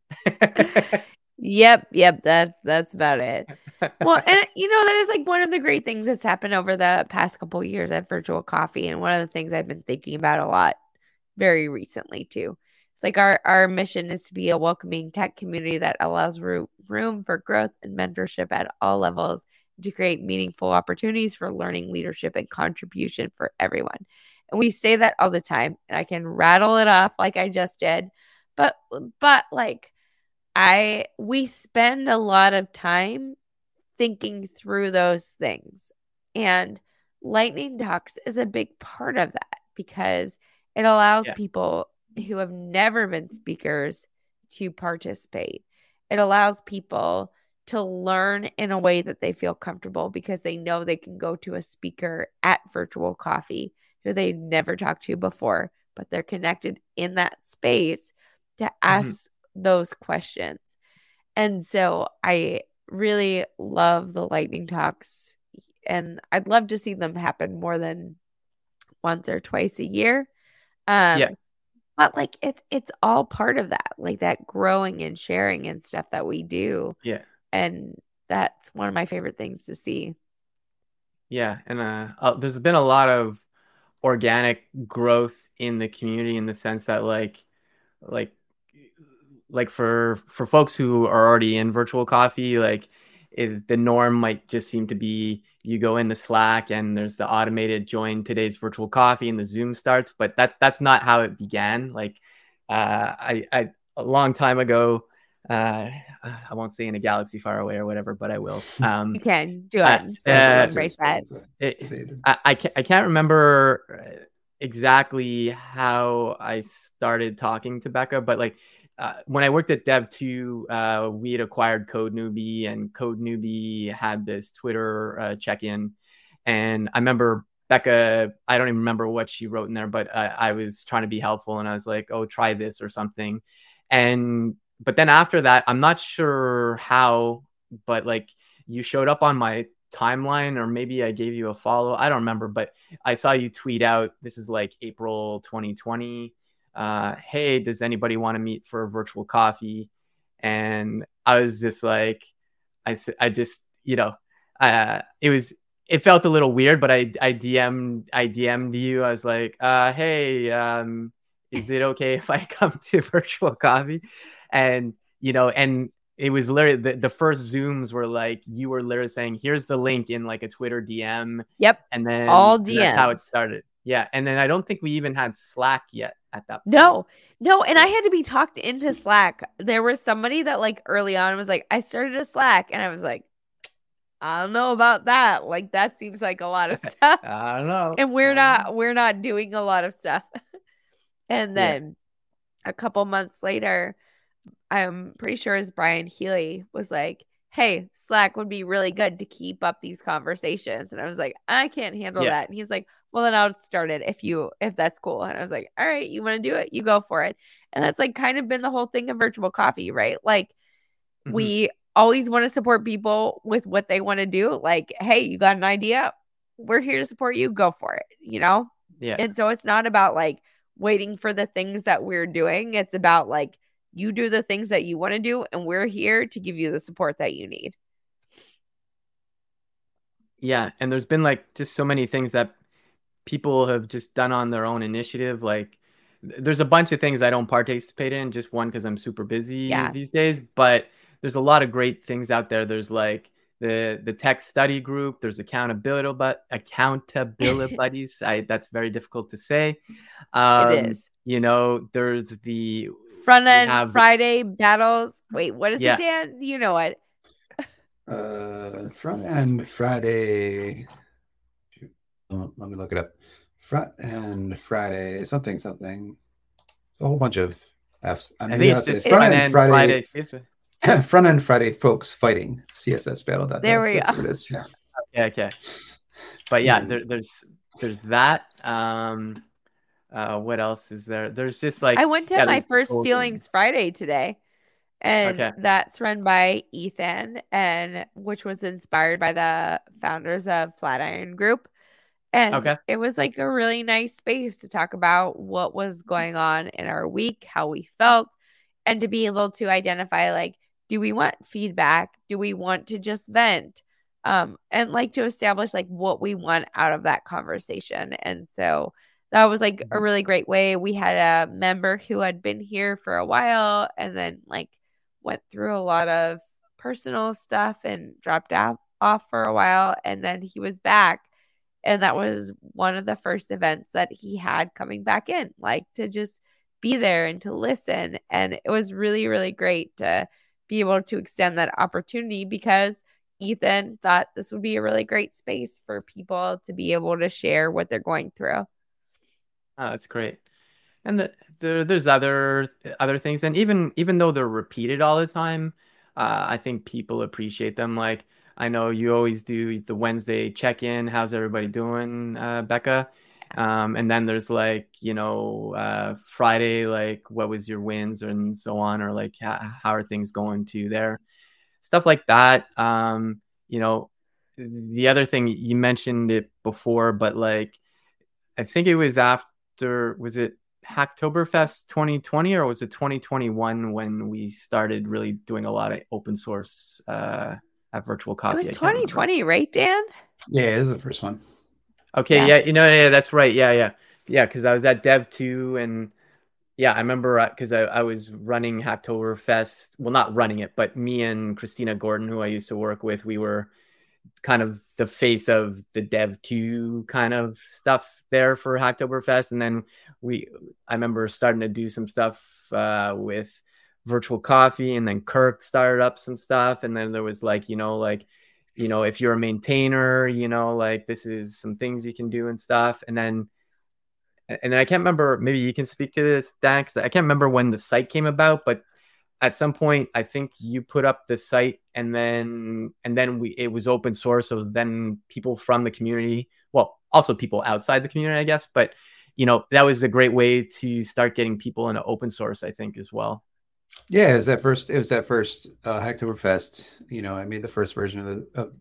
Yep, yep, that that's about it. Well, and you know, that is like one of the great things that's happened over the past couple of years at Virtual Coffee, and one of the things I've been thinking about a lot very recently too. It's like our our mission is to be a welcoming tech community that allows room room for growth and mentorship at all levels, to create meaningful opportunities for learning, leadership, and contribution for everyone. And we say that all the time, and I can rattle it off like I just did, but but like I we spend a lot of time thinking through those things, and Lightning Talks is a big part of that, because it allows Yeah. people who have never been speakers to participate. It allows people to learn in a way that they feel comfortable, because they know they can go to a speaker at Virtual Coffee who they never talked to before, but they're connected in that space to ask mm-hmm. those questions. And so I really love the Lightning Talks, and I'd love to see them happen more than once or twice a year. Um, yeah. But like it's it's all part of that, like that growing and sharing and stuff that we do. Yeah. And that's one of my favorite things to see. Yeah. And uh, uh, there's been a lot of organic growth in the community, in the sense that like, like, like for, for folks who are already in Virtual Coffee, like it, the norm might just seem to be you go into Slack and there's the automated join today's Virtual Coffee and the Zoom starts, but that that's not how it began. Like uh, I, I, a long time ago, uh, I won't say in a galaxy far away or whatever, but I will. Um, you can do it. Uh, uh, embrace that. It, I, I, can't, I can't remember exactly how I started talking to Becca, but like uh, when I worked at Dev two, uh, we had acquired Code Newbie, and Code Newbie had this Twitter uh, check-in. And I remember Becca, I don't even remember what she wrote in there, but uh, I was trying to be helpful, and I was like, oh, try this or something. And but then after that, I'm not sure how, but like you showed up on my timeline, or maybe I gave you a follow. I don't remember, but I saw you tweet out, this is like April twenty twenty. Uh, hey, does anybody want to meet for a Virtual Coffee? And I was just like, I, I just, you know, uh, it was, it felt a little weird, but I, I D M'd, I D M'd you. I was like, uh, hey, um, is it okay if I come to Virtual Coffee? And, you know, and it was literally the, the first Zooms were like, you were literally saying, here's the link in like a Twitter D M. Yep. And then all D Ms. That's how it started. Yeah. And then I don't think we even had Slack yet at that point. No, no. And I had to be talked into Slack. There was somebody that like early on was like, I started a Slack, and I was like, I don't know about that. Like, that seems like a lot of stuff. I don't know. And we're not, we're not doing a lot of stuff. And then yeah. a couple months later, I'm pretty sure it's Brian Healy was like, hey, Slack would be really good to keep up these conversations. And I was like, I can't handle yeah. that. And he was like, well, then I'll start it if you, if that's cool. And I was like, all right, you want to do it? You go for it. And that's like kind of been the whole thing of Virtual Coffee, right? Like mm-hmm. we always want to support people with what they want to do. Like, hey, you got an idea? We're here to support you. Go for it, you know? Yeah. And so it's not about like waiting for the things that we're doing. It's about like, you do the things that you want to do, and we're here to give you the support that you need. Yeah. And there's been like just so many things that people have just done on their own initiative. Like there's a bunch of things I don't participate in, just one, because I'm super busy yeah. these days, but there's a lot of great things out there. There's like the the tech study group. There's accountability, but accountability buddies. I that's very difficult to say. Um, it is. You know, there's the Front we end have- Friday battles. Wait, what is Yeah. it, Dan? You know what? Uh, front end Friday. Shoot, let me look it up. Front end Friday, something, something. A whole bunch of F's. I think it's just front front end end Friday. Friday. Front end Friday, folks fighting C S S battle. There we That's go. what it is. Yeah. Okay, okay. But yeah, Mm. there, there's there's that. Um, uh, what else is there? There's just like I went to yeah, my there's first goals and- Feelings Friday today, and Okay. that's run by Ethan, and which was inspired by the founders of Flatiron Group. And Okay. it was like a really nice space to talk about what was going on in our week, how we felt, and to be able to identify, like, do we want feedback? Do we want to just vent? Um, and like to establish like what we want out of that conversation. And so that was like a really great way. We had a member who had been here for a while and then like went through a lot of personal stuff and dropped out off for a while. And then he was back. And that was one of the first events that he had coming back in, like to just be there and to listen. And it was really, really great to be able to extend that opportunity because Ethan thought this would be a really great space for people to be able to share what they're going through. Oh, that's great. And the, there, there's other other things, and even even though they're repeated all the time, uh, I think people appreciate them. Like I know you always do the Wednesday check-in. How's everybody doing, uh, Becca? Um, and then there's like you know uh, Friday, like what was your wins and so on, or like how, how are things going to there, stuff like that. Um, you know, the other thing you mentioned it before, but like I think it was after was it Hacktoberfest twenty twenty or was it twenty twenty-one when we started really doing a lot of open source uh, at Virtual Coffee? It was twenty twenty, right, Dan? Yeah, this is the first one. Okay, Yeah. yeah, you know, yeah, that's right. Yeah, yeah, yeah, because I was at Dev two, and yeah, I remember because I, I was running Hacktoberfest. Well, not running it, but me and Christina Gordon, who I used to work with, we were kind of the face of the Dev two kind of stuff there for Hacktoberfest. And then we, I remember starting to do some stuff uh, with Virtual Coffee, and then Kirk started up some stuff. And then there was like, you know, like, you know, if you're a maintainer, you know, like this is some things you can do and stuff. And then, and then I can't remember, maybe you can speak to this, Dan, because I can't remember when the site came about, but at some point, I think you put up the site, and then and then we it was open source. So then people from the community, well, also people outside the community, I guess. But you know, that was a great way to start getting people into open source, I think, as well. Yeah, it was that first. It was that first uh, Hacktoberfest. You know, I made the first version of the. Of,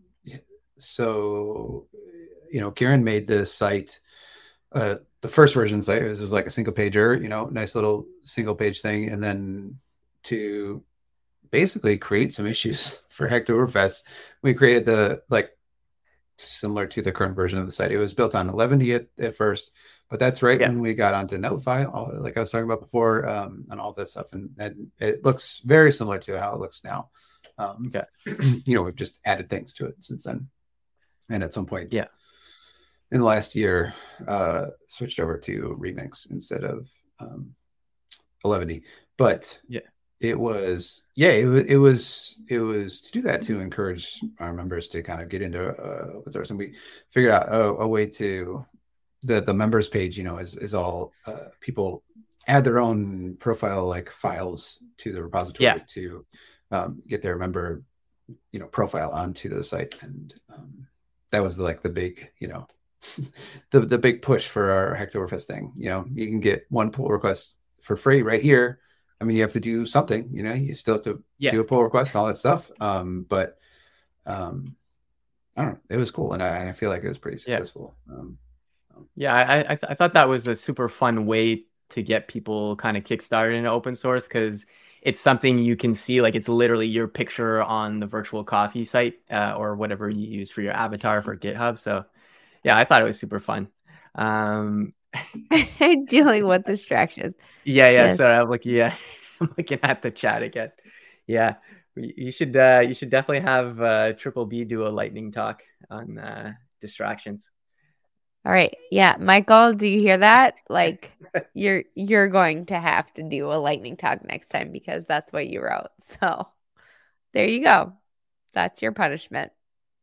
so, you know, Kieran made the site. Uh, the first version site was just like a single pager. You know, nice little single page thing, and then to basically create some issues for Hacktoberfest, we created the like similar to the current version of the site. It was built on eleven D at, at first, but that's right Yeah. when we got onto Netlify, all, like I was talking about before, um, and all this stuff, and, and it looks very similar to how it looks now. Um, Okay. You know, we've just added things to it since then, and at some point, Yeah. in the last year, uh, switched over to Remix instead of um, eleven D, but Yeah. it was yeah it was it was it was to do that to encourage our members to kind of get into uh, open source, and we figured out a, a way to the the members page, you know, is is all uh, people add their own profile like files to the repository Yeah. to um, get their member you know profile onto the site, and um, that was like the big you know the the big push for our Hacktoberfest thing. You know, you can get one pull request for free right here. I mean, you have to do something, you know, you still have to Yeah. do a pull request and all that stuff. Um, but um, I don't know, it was cool. And I, I feel like it was pretty Yeah. successful. Um, Yeah, I I, th- I thought that was a super fun way to get people kind of kickstarted into open source, because it's something you can see, like it's literally your picture on the Virtual Coffee site uh, or whatever you use for your avatar for GitHub. So yeah, I thought it was super fun. Um, Dealing with distractions. yeah, yeah. Yes. So I'm looking, yeah, I'm looking at the chat again. Yeah, You should uh, you should definitely have uh, Triple B do a lightning talk on uh, distractions. All right. Yeah, Michael, do you hear that? Like you're you're going to have to do a lightning talk next time because that's what you wrote. So there you go. That's your punishment.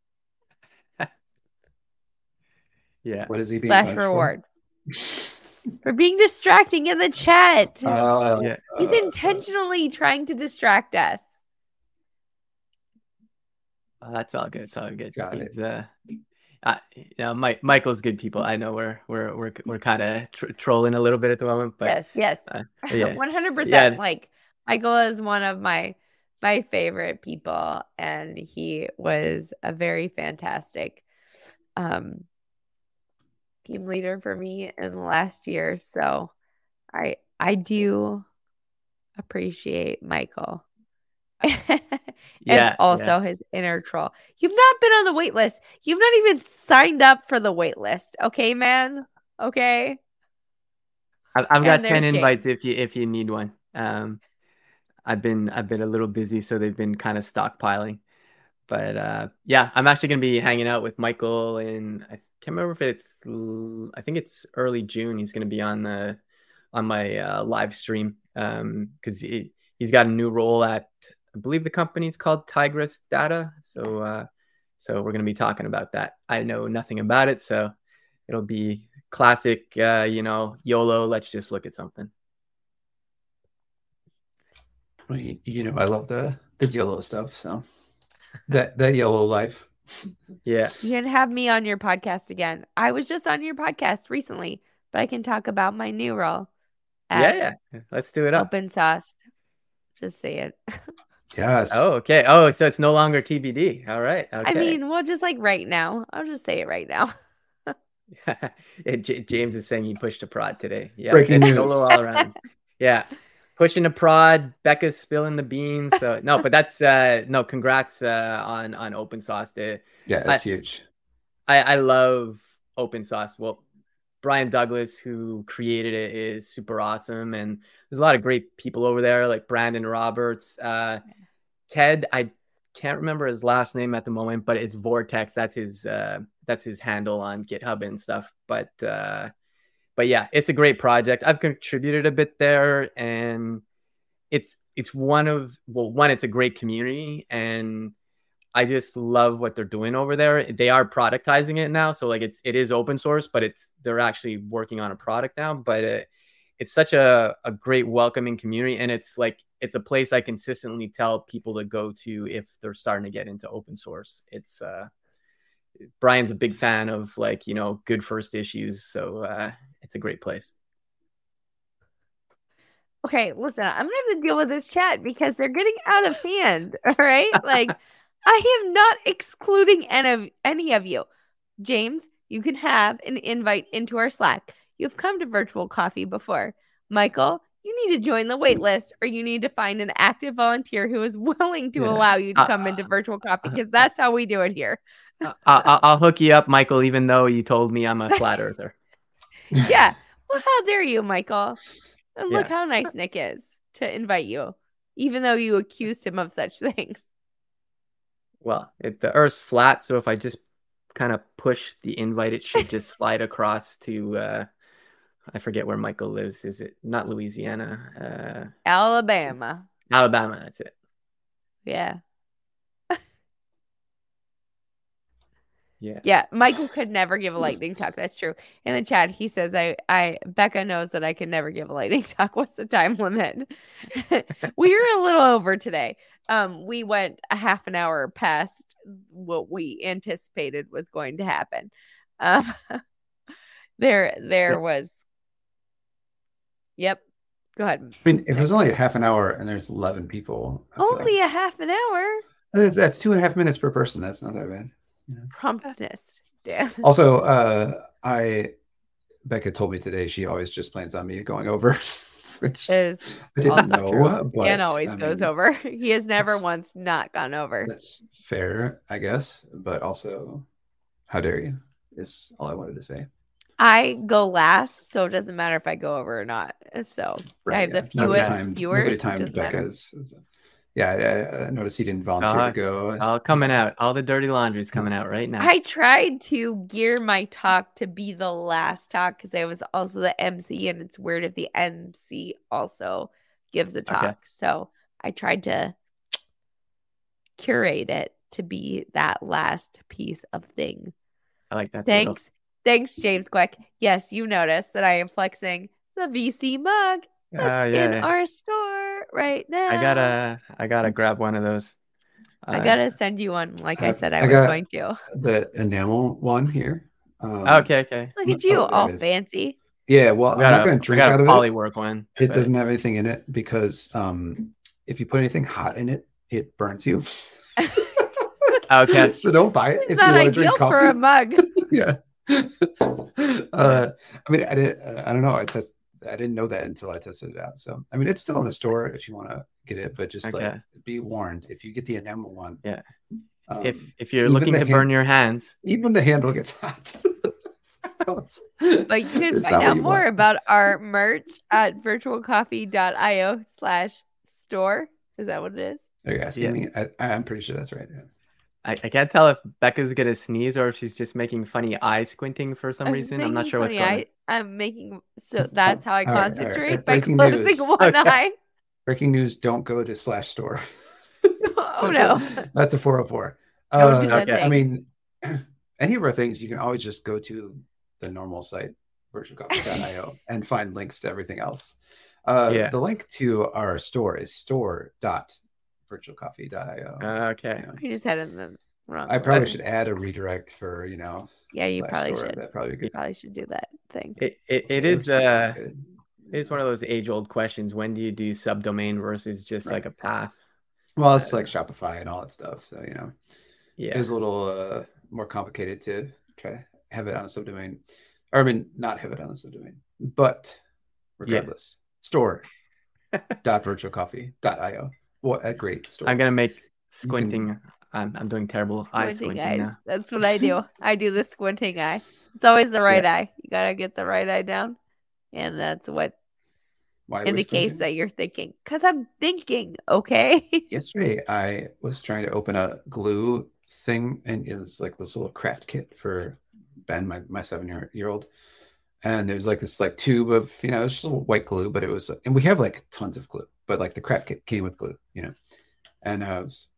Yeah. What is he being Slash reward. For being distracting in the chat. Uh, Yeah. He's intentionally trying to distract us. Oh, that's all good. It's all good. Got He's, it. uh, uh, yeah, Mike, Michael's good people. I know we're we're we're we're kind of tr- trolling a little bit at the moment, but Yes, yes, uh, yeah, one hundred yeah. percent. Like Michael is one of my my favorite people, and he was a very fantastic um, team leader for me in the last year. So I I do appreciate Michael. and Yeah, also yeah. his inner troll. You've not been on the wait list. You've not even signed up for the wait list. Okay, man? Okay? I've, I've And got there's ten James. invites if you if you need one. Um, I've been I've been a little busy, so they've been kind of stockpiling. But uh, yeah, I'm actually gonna be hanging out with Michael, and I can't remember if it's l- I think it's early June. He's gonna be on the on my uh, live stream um because he, he's got a new role at, I believe the company's called Tigress Data. So uh, so we're gonna be talking about that. I know nothing about it, so it'll be classic, uh, you know, YOLO. Let's just look at something. Well, you, you know, I love the the YOLO stuff. So that that YOLO life. Yeah. You can have me on your podcast again. I was just on your podcast recently, but I can talk about my new role. Yeah, at yeah. Let's do it up. Open Sauce. Just say it. Yes. Oh, okay. Oh, so it's no longer T B D. All right. Okay. I mean, well, just like right now. I'll just say it right now. J- James is saying he pushed a prod today. Yeah, Breaking news. YOLO all around. Yeah, pushing a prod. Becca's spilling the beans. So no, but that's uh no. Congrats uh, on on Open Sauce. The, Yeah, that's I, huge. I I love Open Sauce. Well, Brian Douglas, who created it, is super awesome, and there's a lot of great people over there, like Brandon Roberts, uh, Ted. I can't remember his last name at the moment, but it's Vortex. That's his uh, that's his handle on GitHub and stuff. But uh, but yeah, it's a great project. I've contributed a bit there, and it's it's one of well, one, it's a great community, and I just love what they're doing over there. They are productizing it now, so like it's it is open source, but it's they're actually working on a product now. But it, it's such a a great welcoming community, and it's like it's a place I consistently tell people to go to if they're starting to get into open source. It's uh, Brian's a big fan of like you know good first issues, so uh, it's a great place. Okay, listen, I'm gonna have to deal with this chat because they're getting out of hand. All right, like. I am not excluding any of, any of you. James, you can have an invite into our Slack. You've come to Virtual Coffee before. Michael, you need to join the wait list, or you need to find an active volunteer who is willing to yeah. allow you to come uh, into Virtual Coffee, because that's how we do it here. I'll, I'll hook you up, Michael, even though you told me I'm a flat earther. Yeah. Well, how dare you, Michael? And look yeah. how nice Nick is to invite you, even though you accused him of such things. Well, it, the Earth's flat, so if I just kind of push the invite, it should just slide across to, uh, I forget where Michael lives. Is it not Louisiana? Uh, Alabama. Alabama, that's it. Yeah. Yeah. Yeah. Michael could never give a lightning talk. That's true. In the chat, he says, I, I, Becca knows that I can never give a lightning talk. What's the time limit? We were a little over today. Um, we went a half an hour past what we anticipated was going to happen. Um, there, there was. Yep. Go ahead. I mean, if it was only a half an hour and there's eleven people. Only like, a half an hour? That's two and a half minutes per person. That's not that bad. Yeah. Promptness. Yeah. Also, uh, I, Becca told me today she always just plans on me going over. Which is I didn't know. But, Dan always I goes mean, over. He has never once not gone over. That's fair, I guess. But also, how dare you? Is all I wanted to say. I go last, so it doesn't matter if I go over or not. So right, I have yeah. the fewest timed, viewers. Nobody timed Becca's. Yeah, I, I noticed he didn't volunteer Oh, to it's go. all coming out. All the dirty laundry is coming out right now. I tried to gear my talk to be the last talk because I was also the M C, and it's weird if the M C also gives a talk. Okay. So I tried to curate it to be that last piece of thing. I like that. Thanks. Little... Thanks, James Quick. Yes, you noticed that I am flexing the V C mug uh, yeah, in yeah. our store right now. I gotta, I gotta grab one of those. Uh, I gotta send you one, like I, I said I, I was going to. The enamel one here. Um, okay, okay. Look at you, oh, all fancy. Yeah, well, I'm not going to drink out of it. Polywork one. It but... doesn't have anything in it because um, if you put anything hot in it, it burns you. Okay, so don't buy it it's if not you want to drink coffee. For a mug. Yeah. uh, I mean, I didn't. Uh, I don't know. I test. I didn't know that until I tested it out. So, I mean, it's still in the store if you want to get it, but just okay. like be warned if you get the enamel one. Yeah. Um, if if you're looking to hand, burn your hands, even the handle gets hot. But you can find out more want. about our merch at virtualcoffee.io slash store. Is that what it is? Are you asking yeah. me? I, I'm pretty sure that's right. Yeah. I, I can't tell if Becca's gonna sneeze or if she's just making funny eye squinting for some reason. I'm not sure what's going on. I'm making so that's how I all concentrate right, all right. by closing news. one okay. eye. Breaking news: don't go to slash store. Oh no, that's a four oh four. Uh, okay. I mean, any of our things you can always just go to the normal site, virtual coffee dot io, and find links to everything else. Uh, yeah. The link to our store is store dot virtual coffee dot io. Uh, okay. You know. You just had it in the wrong. I probably way. should add a redirect for, you know. Yeah, you probably store. should. That probably good. You probably should do that thing. It it, it is uh it is one of those age old questions. When do you do subdomain versus just right. like a path? Well, it's uh, like Shopify and all that stuff. So, you know, yeah, it was a little uh, more complicated to try to have it on a subdomain. Or I mean, not have it on a subdomain. But regardless, yeah. store dot virtual coffee dot io. What a great store. I'm gonna make squinting. Can... I'm I'm doing terrible squinting eye squinting eyes. Now. That's what I do. I do the squinting eye. It's always the right yeah. eye. You gotta get the right eye down, and that's what Why indicates that you're thinking. Because I'm thinking. Okay. Yesterday, I was trying to open a glue thing, and it was like this little craft kit for Ben, my my seven year year old. And it was like this like tube of, you know, it was just a little white glue, but it was, and we have like tons of glue, but like the craft kit came with glue, you know, and I was,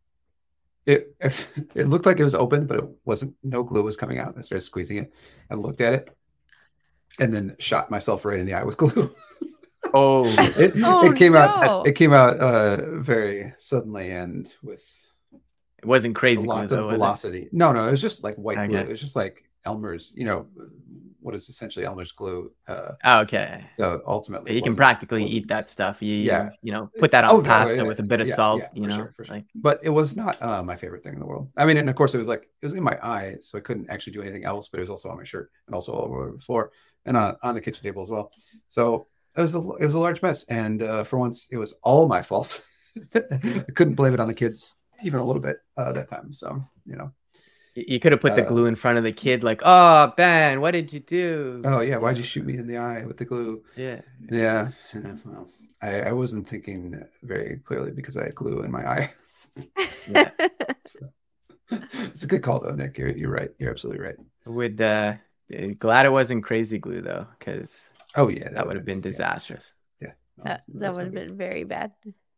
it, it looked like it was open, but it wasn't, no glue was coming out. I started squeezing it. I looked at it and then shot myself right in the eye with glue. Oh, it, oh, it came no. out, it came out uh, very suddenly and with, it wasn't crazy lots glue, of though, velocity. It? No, no, it was just like white okay. glue. It was just like Elmer's, you know, what is essentially Elmer's glue. Uh, oh, okay. So ultimately, you can practically eat that stuff. You, yeah. you know, put that on oh, pasta no, yeah, with a bit of yeah, salt. Yeah, you know, sure, for sure. like, but it was not uh, my favorite thing in the world. I mean, and of course, it was like it was in my eye, so I couldn't actually do anything else. But it was also on my shirt and also all over the floor and on, on the kitchen table as well. So it was a it was a large mess, and uh, for once, it was all my fault. I couldn't blame it on the kids even a little bit uh, that time. So you know. You could have put the uh, glue in front of the kid, like, "Oh, Ben, what did you do?" Oh yeah, why'd you shoot me in the eye with the glue? Yeah, yeah. yeah well, I, I wasn't thinking very clearly because I had glue in my eye. Yeah. So, it's a good call though, Nick. You're you're right. You're absolutely right. Would uh, glad it wasn't crazy glue though, because oh yeah, that, that would have been disastrous. Yeah, yeah. that that would have been very bad.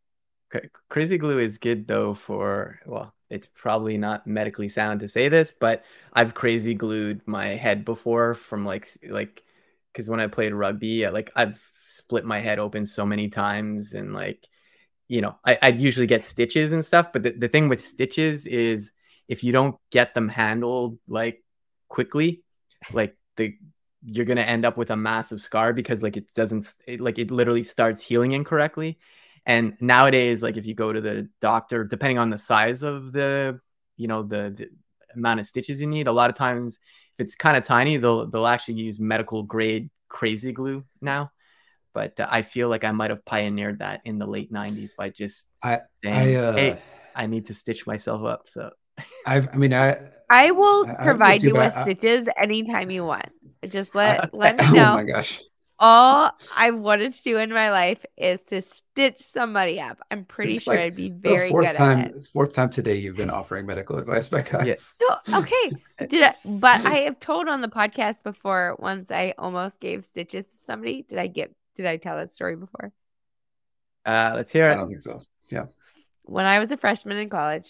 Crazy glue is good though for, well, it's probably not medically sound to say this, but I've crazy glued my head before from like, like, because when I played rugby, like I've split my head open so many times and like, you know, I, I'd usually get stitches and stuff. But the, the thing with stitches is if you don't get them handled like quickly, like the, you're going to end up with a massive scar because like it doesn't, it, like it literally starts healing incorrectly. And nowadays, like if you go to the doctor, depending on the size of the, you know, the, the amount of stitches you need, a lot of times if it's kind of tiny, they'll they'll actually use medical grade crazy glue now. But uh, I feel like I might have pioneered that in the late nineties by just I, saying, I, uh, "Hey, I need to stitch myself up." So I've, I mean, I I will I, provide I you with I, stitches anytime you want. Just let I, let I, me know. Oh my gosh. all I wanted to do in my life is to stitch somebody up. I'm pretty It's sure like I'd be the very fourth good time, at it. fourth time today you've been offering medical advice, Becca. Yeah. No, okay. Did I, but I have told on the podcast before once I almost gave stitches to somebody. Did I get did I tell that story before? Uh, let's hear I it. don't think so. Yeah. When I was a freshman in college,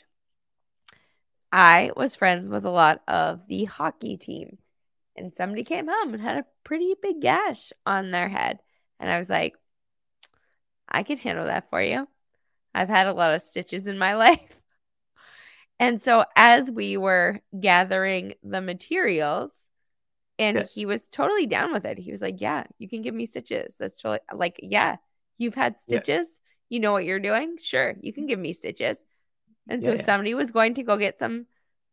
I was friends with a lot of the hockey team. And somebody came home and had a pretty big gash on their head. And I was like, I can handle that for you. I've had a lot of stitches in my life. And so as we were gathering the materials, and Yeah. he was totally down with it. He was like, yeah, you can give me stitches. That's totally like, yeah, you've had stitches. Yeah. You know what you're doing? Sure, you can give me stitches. And so Yeah, yeah. somebody was going to go get some,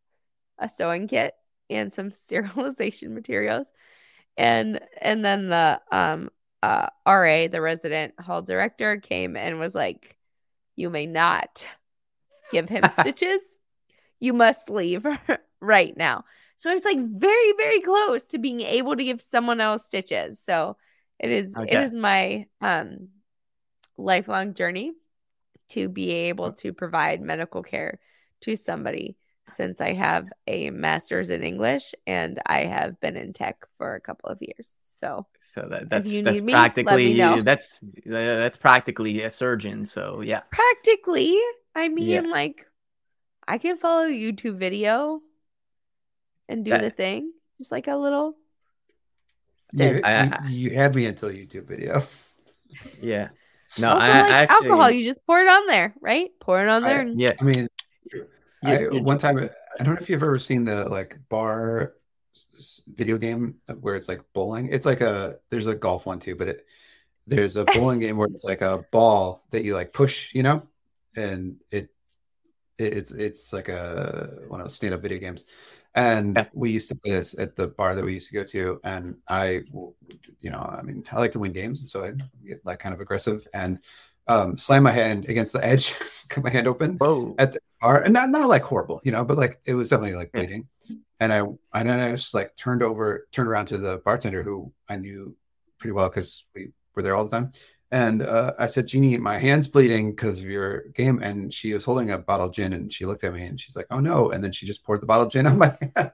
a sewing kit and some sterilization materials. And, and then the um uh R A, the resident hall director, came and was like, you may not give him stitches. You must leave right now. So I was like very, very close to being able to give someone else stitches. So it is, Okay. it is my um, lifelong journey to be able to provide medical care to somebody, since I have a master's in English and I have been in tech for a couple of years. So, so that, that's you that's need me, practically let me know. that's uh, that's practically a surgeon. So yeah, practically. I mean, Yeah. like, I can follow a YouTube video and do That- the thing, just like a little You, stick. I- you, I- you had me until YouTube video. yeah. No, Also, I, like I actually, alcohol, you just pour it on there, right? Pour it on there. I- and yeah. I mean, I, You're- you're- one time, I don't know if you've ever seen the like bar s- video game where it's like bowling. It's like a, there's a golf one too, but it, there's a bowling game where it's like a ball that you like push, you know, and it, it it's it's like a one of those stand-up video games. And Yeah. we used to play this at the bar that we used to go to. And I, you know, I mean, I like to win games, and so I get like kind of aggressive and um, slam my hand against the edge, cut my hand open Whoa. at the bar, and not not like horrible, you know, but like it was definitely like Yeah. bleeding. And I and then I just like turned over, turned around to the bartender who I knew pretty well because we were there all the time. And uh, I said, Jeannie, my hand's bleeding because of your game. And she was holding a bottle of gin, and she looked at me and she's like, oh no. And then she just poured the bottle of gin on my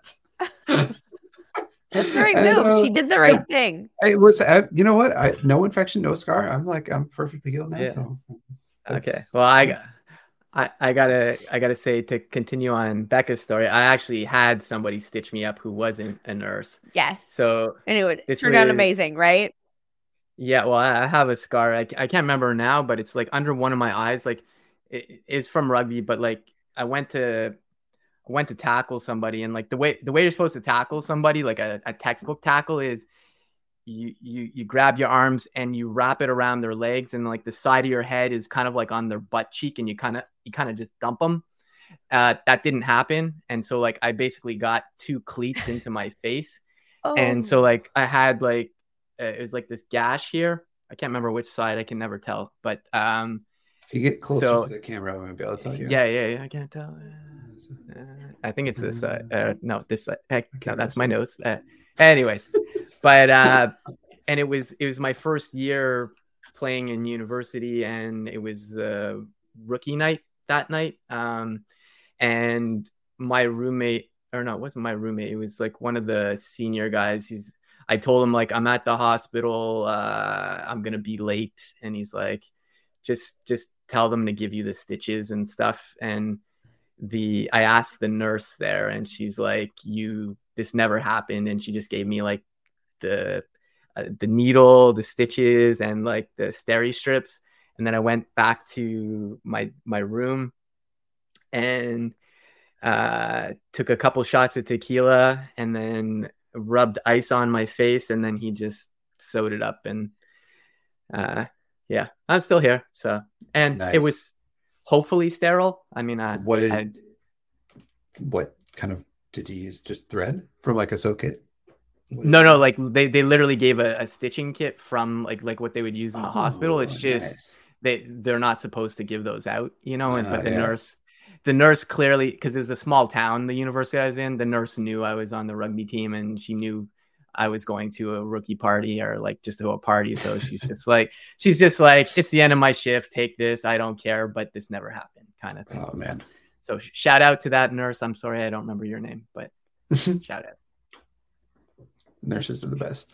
hand. That's the right And, move. uh, She did the right thing. It was, I, you know what? I no infection, no scar. I'm like, I'm perfectly healed now. Yeah. So Okay. that's- Well, I, got- I, I gotta, I gotta say, to continue on Becca's story, I actually had somebody stitch me up who wasn't a nurse. Yes. So And it would This turn out was- amazing, right? yeah, well, I I have a scar. I, I can't remember now, but it's like under one of my eyes. Like it is from rugby, but like I went to, I went to tackle somebody, and like the way the way you're supposed to tackle somebody, like a, a textbook tackle, is you you you grab your arms and you wrap it around their legs, and like the side of your head is kind of like on their butt cheek, and you kind of you kind of just dump them. Uh, that didn't happen, and so like I basically got two cleats into my face, Oh, and so like I had like uh, it was like this gash here. I can't remember which side. I can never tell, but um, if you get closer So- to the camera, I'm gonna be able to tell you. yeah, yeah, yeah, I can't tell. Uh, I think it's this side. Uh, no, this side. Heck, no, that's my nose. Uh, anyways, but uh, and it was it was my first year playing in university, and it was the rookie night that night. Um, and my roommate, or no, it wasn't my roommate. It was like one of the senior guys. He's I told him like I'm at the hospital. Uh, I'm gonna be late, and he's like, just just tell them to give you the stitches and stuff. And the I asked the nurse there, and she's like, you this never happened, and she just gave me like the uh, the needle, the stitches, and like the steri strips. And then I went back to my my room and uh took a couple shots of tequila, and then rubbed ice on my face, and then he just sewed it up. And uh yeah, I'm still here. So, and Nice. it was hopefully sterile. I mean, uh, What did I, what kind of did you use? Just thread from like a sew kit? What no, did no, you- like they, they literally gave a, a stitching kit from like like what they would use in the Oh, hospital. It's just nice. they they're not supposed to give those out, you know. And Ah, but the yeah. nurse, the nurse clearly, because it was a small town, the university I was in, the nurse knew I was on the rugby team, and she knew I was going to a rookie party or like just to a party. So she's just like, she's just like, it's the end of my shift. Take this. I don't care. But this never happened kind of thing. Oh, man. So, so shout out to that nurse. I'm sorry, I don't remember your name, but shout out. Nurses are the best.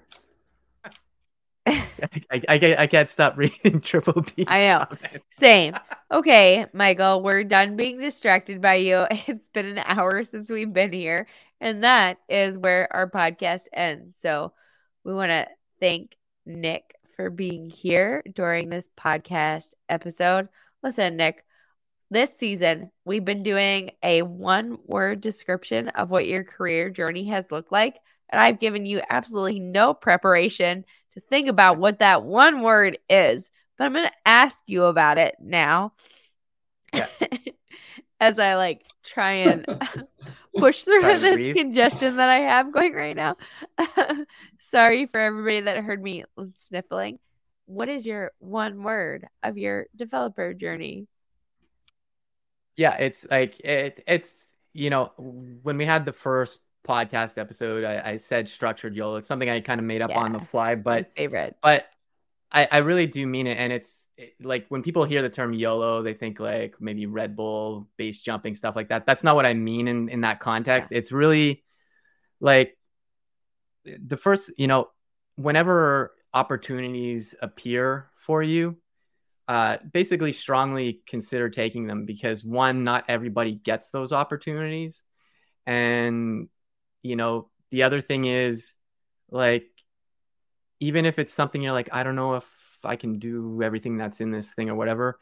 I, I, I, I can't stop reading Triple B's I know. comments. Same. Okay, Michael, we're done being distracted by you. It's been an hour since we've been here, and that is where our podcast ends. So we want to thank Nick for being here during this podcast episode. Listen, Nick, this season, we've been doing a one-word description of what your career journey has looked like, and I've given you absolutely no preparation to think about what that one word is, but I'm going to ask you about it now. Yeah. As I like try and push through Try to this breathe. congestion that I have going right now. Sorry for everybody that heard me sniffling. What is your one word of your developer journey? Yeah, it's like it. It's you know when we had the first podcast episode, I, I said structured YOLO. It's something I kind of made up Yeah. on the fly, My but favorite. but I, I really do mean it. And it's it, like when people hear the term YOLO, they think like maybe Red Bull, base jumping, stuff like that. That's not what I mean in, in that context. Yeah. It's really like the first, you know, whenever opportunities appear for you, uh, basically strongly consider taking them because one, not everybody gets those opportunities. And, you know, the other thing is like, even if it's something you're like, I don't know if I can do everything that's in this thing or whatever.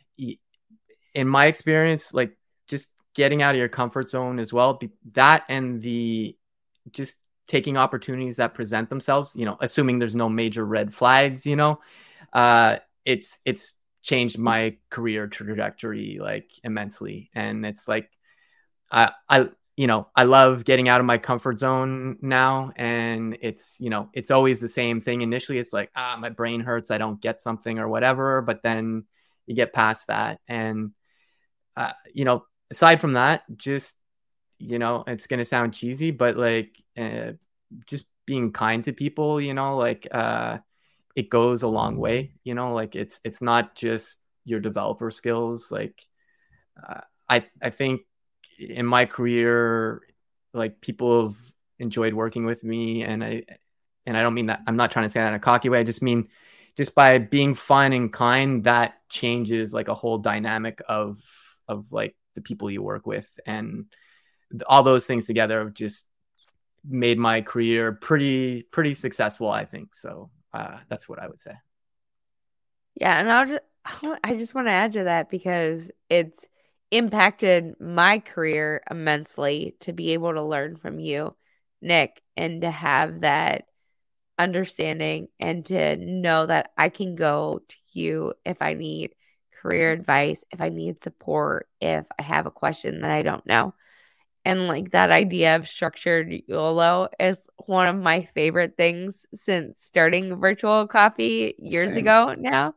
In my experience, like just getting out of your comfort zone as well, that and the just taking opportunities that present themselves, you know, assuming there's no major red flags, you know, uh, it's, it's changed my career trajectory like immensely. And it's like, I, I, you know, I love getting out of my comfort zone now. And it's, you know, it's always the same thing. Initially, it's like, ah, my brain hurts. I don't get something or whatever. But then you get past that. And, uh, you know, aside from that, just, you know, it's going to sound cheesy, but like uh, just being kind to people, you know, like uh, it goes a long way, you know, like it's, it's not just your developer skills. Like uh, I, I think, in my career, like people have enjoyed working with me, and I, and I don't mean that, I'm not trying to say that in a cocky way. I just mean, just by being fun and kind, that changes like a whole dynamic of, of like the people you work with, and all those things together have just made my career pretty, pretty successful, I think. So uh, that's what I would say. Yeah. And I'll just, I just want to add to that because it's impacted my career immensely to be able to learn from you, Nick, and to have that understanding and to know that I can go to you if I need career advice, if I need support, if I have a question that I don't know. And like that idea of structured YOLO is one of my favorite things since starting Virtual Coffee years Same. ago now.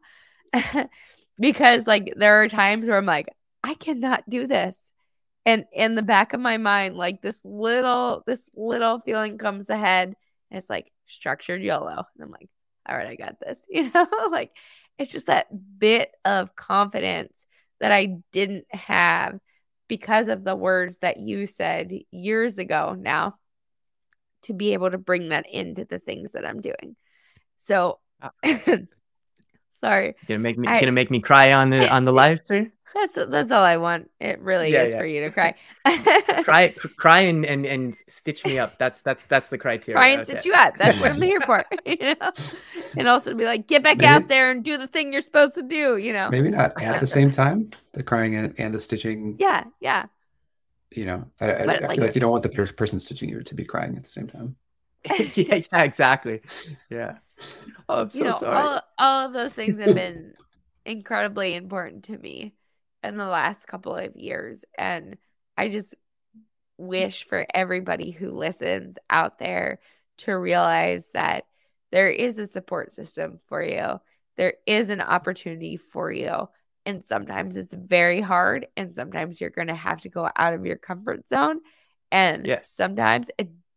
Because like there are times where I'm like, I cannot do this. And in the back of my mind, like this little, this little feeling comes ahead. And it's like structured YOLO. And I'm like, all right, I got this. You know, like it's just that bit of confidence that I didn't have because of the words that you said years ago now to be able to bring that into the things that I'm doing. So sorry. Gonna make me I, gonna make me cry on the on the live stream. That's that's all I want. It really Yeah, is yeah. for you to cry. cry cry and, and and stitch me up. That's that's that's the criteria. Cry and Okay. stitch you up. That's what I'm here for. You know? And also to be like, get back Maybe- out there and do the thing you're supposed to do, you know. Maybe not at the same time, the crying and, and the stitching. Yeah, yeah. You know, I, I, But, I like- feel like you don't want the first person stitching you to be crying at the same time. yeah, yeah, exactly. Yeah. Oh, I'm so you know, sorry. all all of those things have been incredibly important to me in the last couple of years. And I just wish for everybody who listens out there to realize that there is a support system for you. There is an opportunity for you. And sometimes it's very hard. And sometimes you're going to have to go out of your comfort zone. And Yes. sometimes it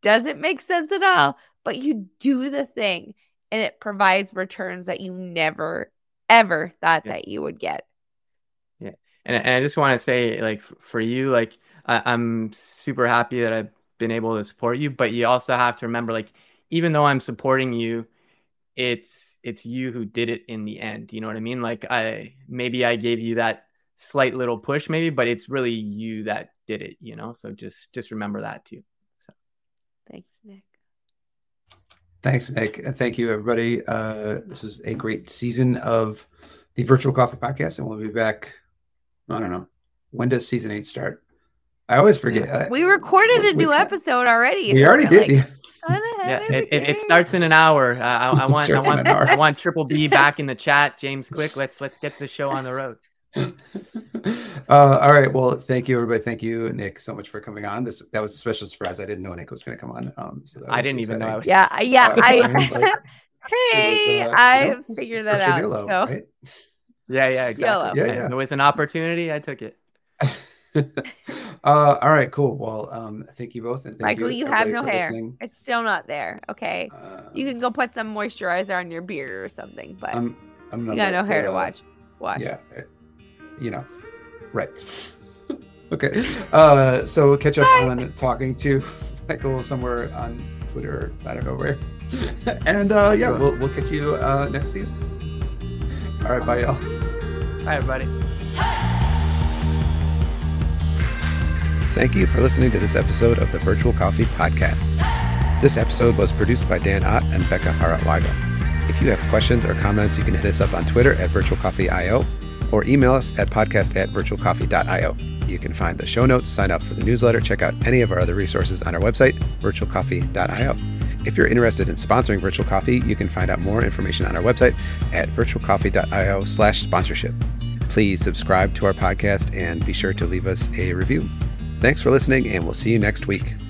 doesn't make sense at all, but you do the thing and it provides returns that you never, ever thought yeah. that you would get. Yeah. And, and I just want to say, like, for you, like, I, I'm super happy that I've been able to support you, but you also have to remember, like, even though I'm supporting you, it's it's you who did it in the end. You know what I mean? Like, I maybe I gave you that slight little push, maybe, but it's really you that did it, you know? So just just remember that too. So thanks, Nick. Thanks, Nick. Thank you, everybody. Uh, this is a great season of the Virtual Coffee Podcast, and we'll be back. I don't know. When does season eight start? I always forget. Yeah. We recorded we, a new we, episode already. We so already did. Like, yeah, it, it, it starts in an hour. Uh, I, I want, I want, I want Triple B back in the chat. James, quick, let's let's get the show on the road. uh, all right. Well, thank you, everybody. Thank you, Nick, so much for coming on. This that was a special surprise. I didn't know Nick was going to come on. Um, so I didn't even know. I was... Yeah, yeah. Uh, I, like, hey, was, uh, I you know, figured that out. Yellow, so right? yeah, yeah, exactly. Yeah, yeah. It was an opportunity. I took it. uh, all right, cool. Well, um, thank you both, and thank Michael, you, you have no hair. Listening. It's still not there. Okay, uh, you can go put some moisturizer on your beard or something, but I'm, I'm not you got no hair uh, to watch. Watch. Yeah, you know, right. Okay. Uh, so we'll catch up Bye. on talking to Michael somewhere on Twitter. I don't know where. and uh, yeah, we'll we'll catch you uh, next season. All right, bye, y'all. Bye, everybody. Thank you for listening to this episode of the Virtual Coffee Podcast. This episode was produced by Dan Ott and Becca Haratwaga. If you have questions or comments, you can hit us up on Twitter at virtual coffee dot io or email us at podcast at virtual coffee dot io. You can find the show notes, sign up for the newsletter, check out any of our other resources on our website, virtual coffee dot io. If you're interested in sponsoring Virtual Coffee, you can find out more information on our website at virtual coffee dot io slash sponsorship. Please subscribe to our podcast and be sure to leave us a review. Thanks for listening, and we'll see you next week.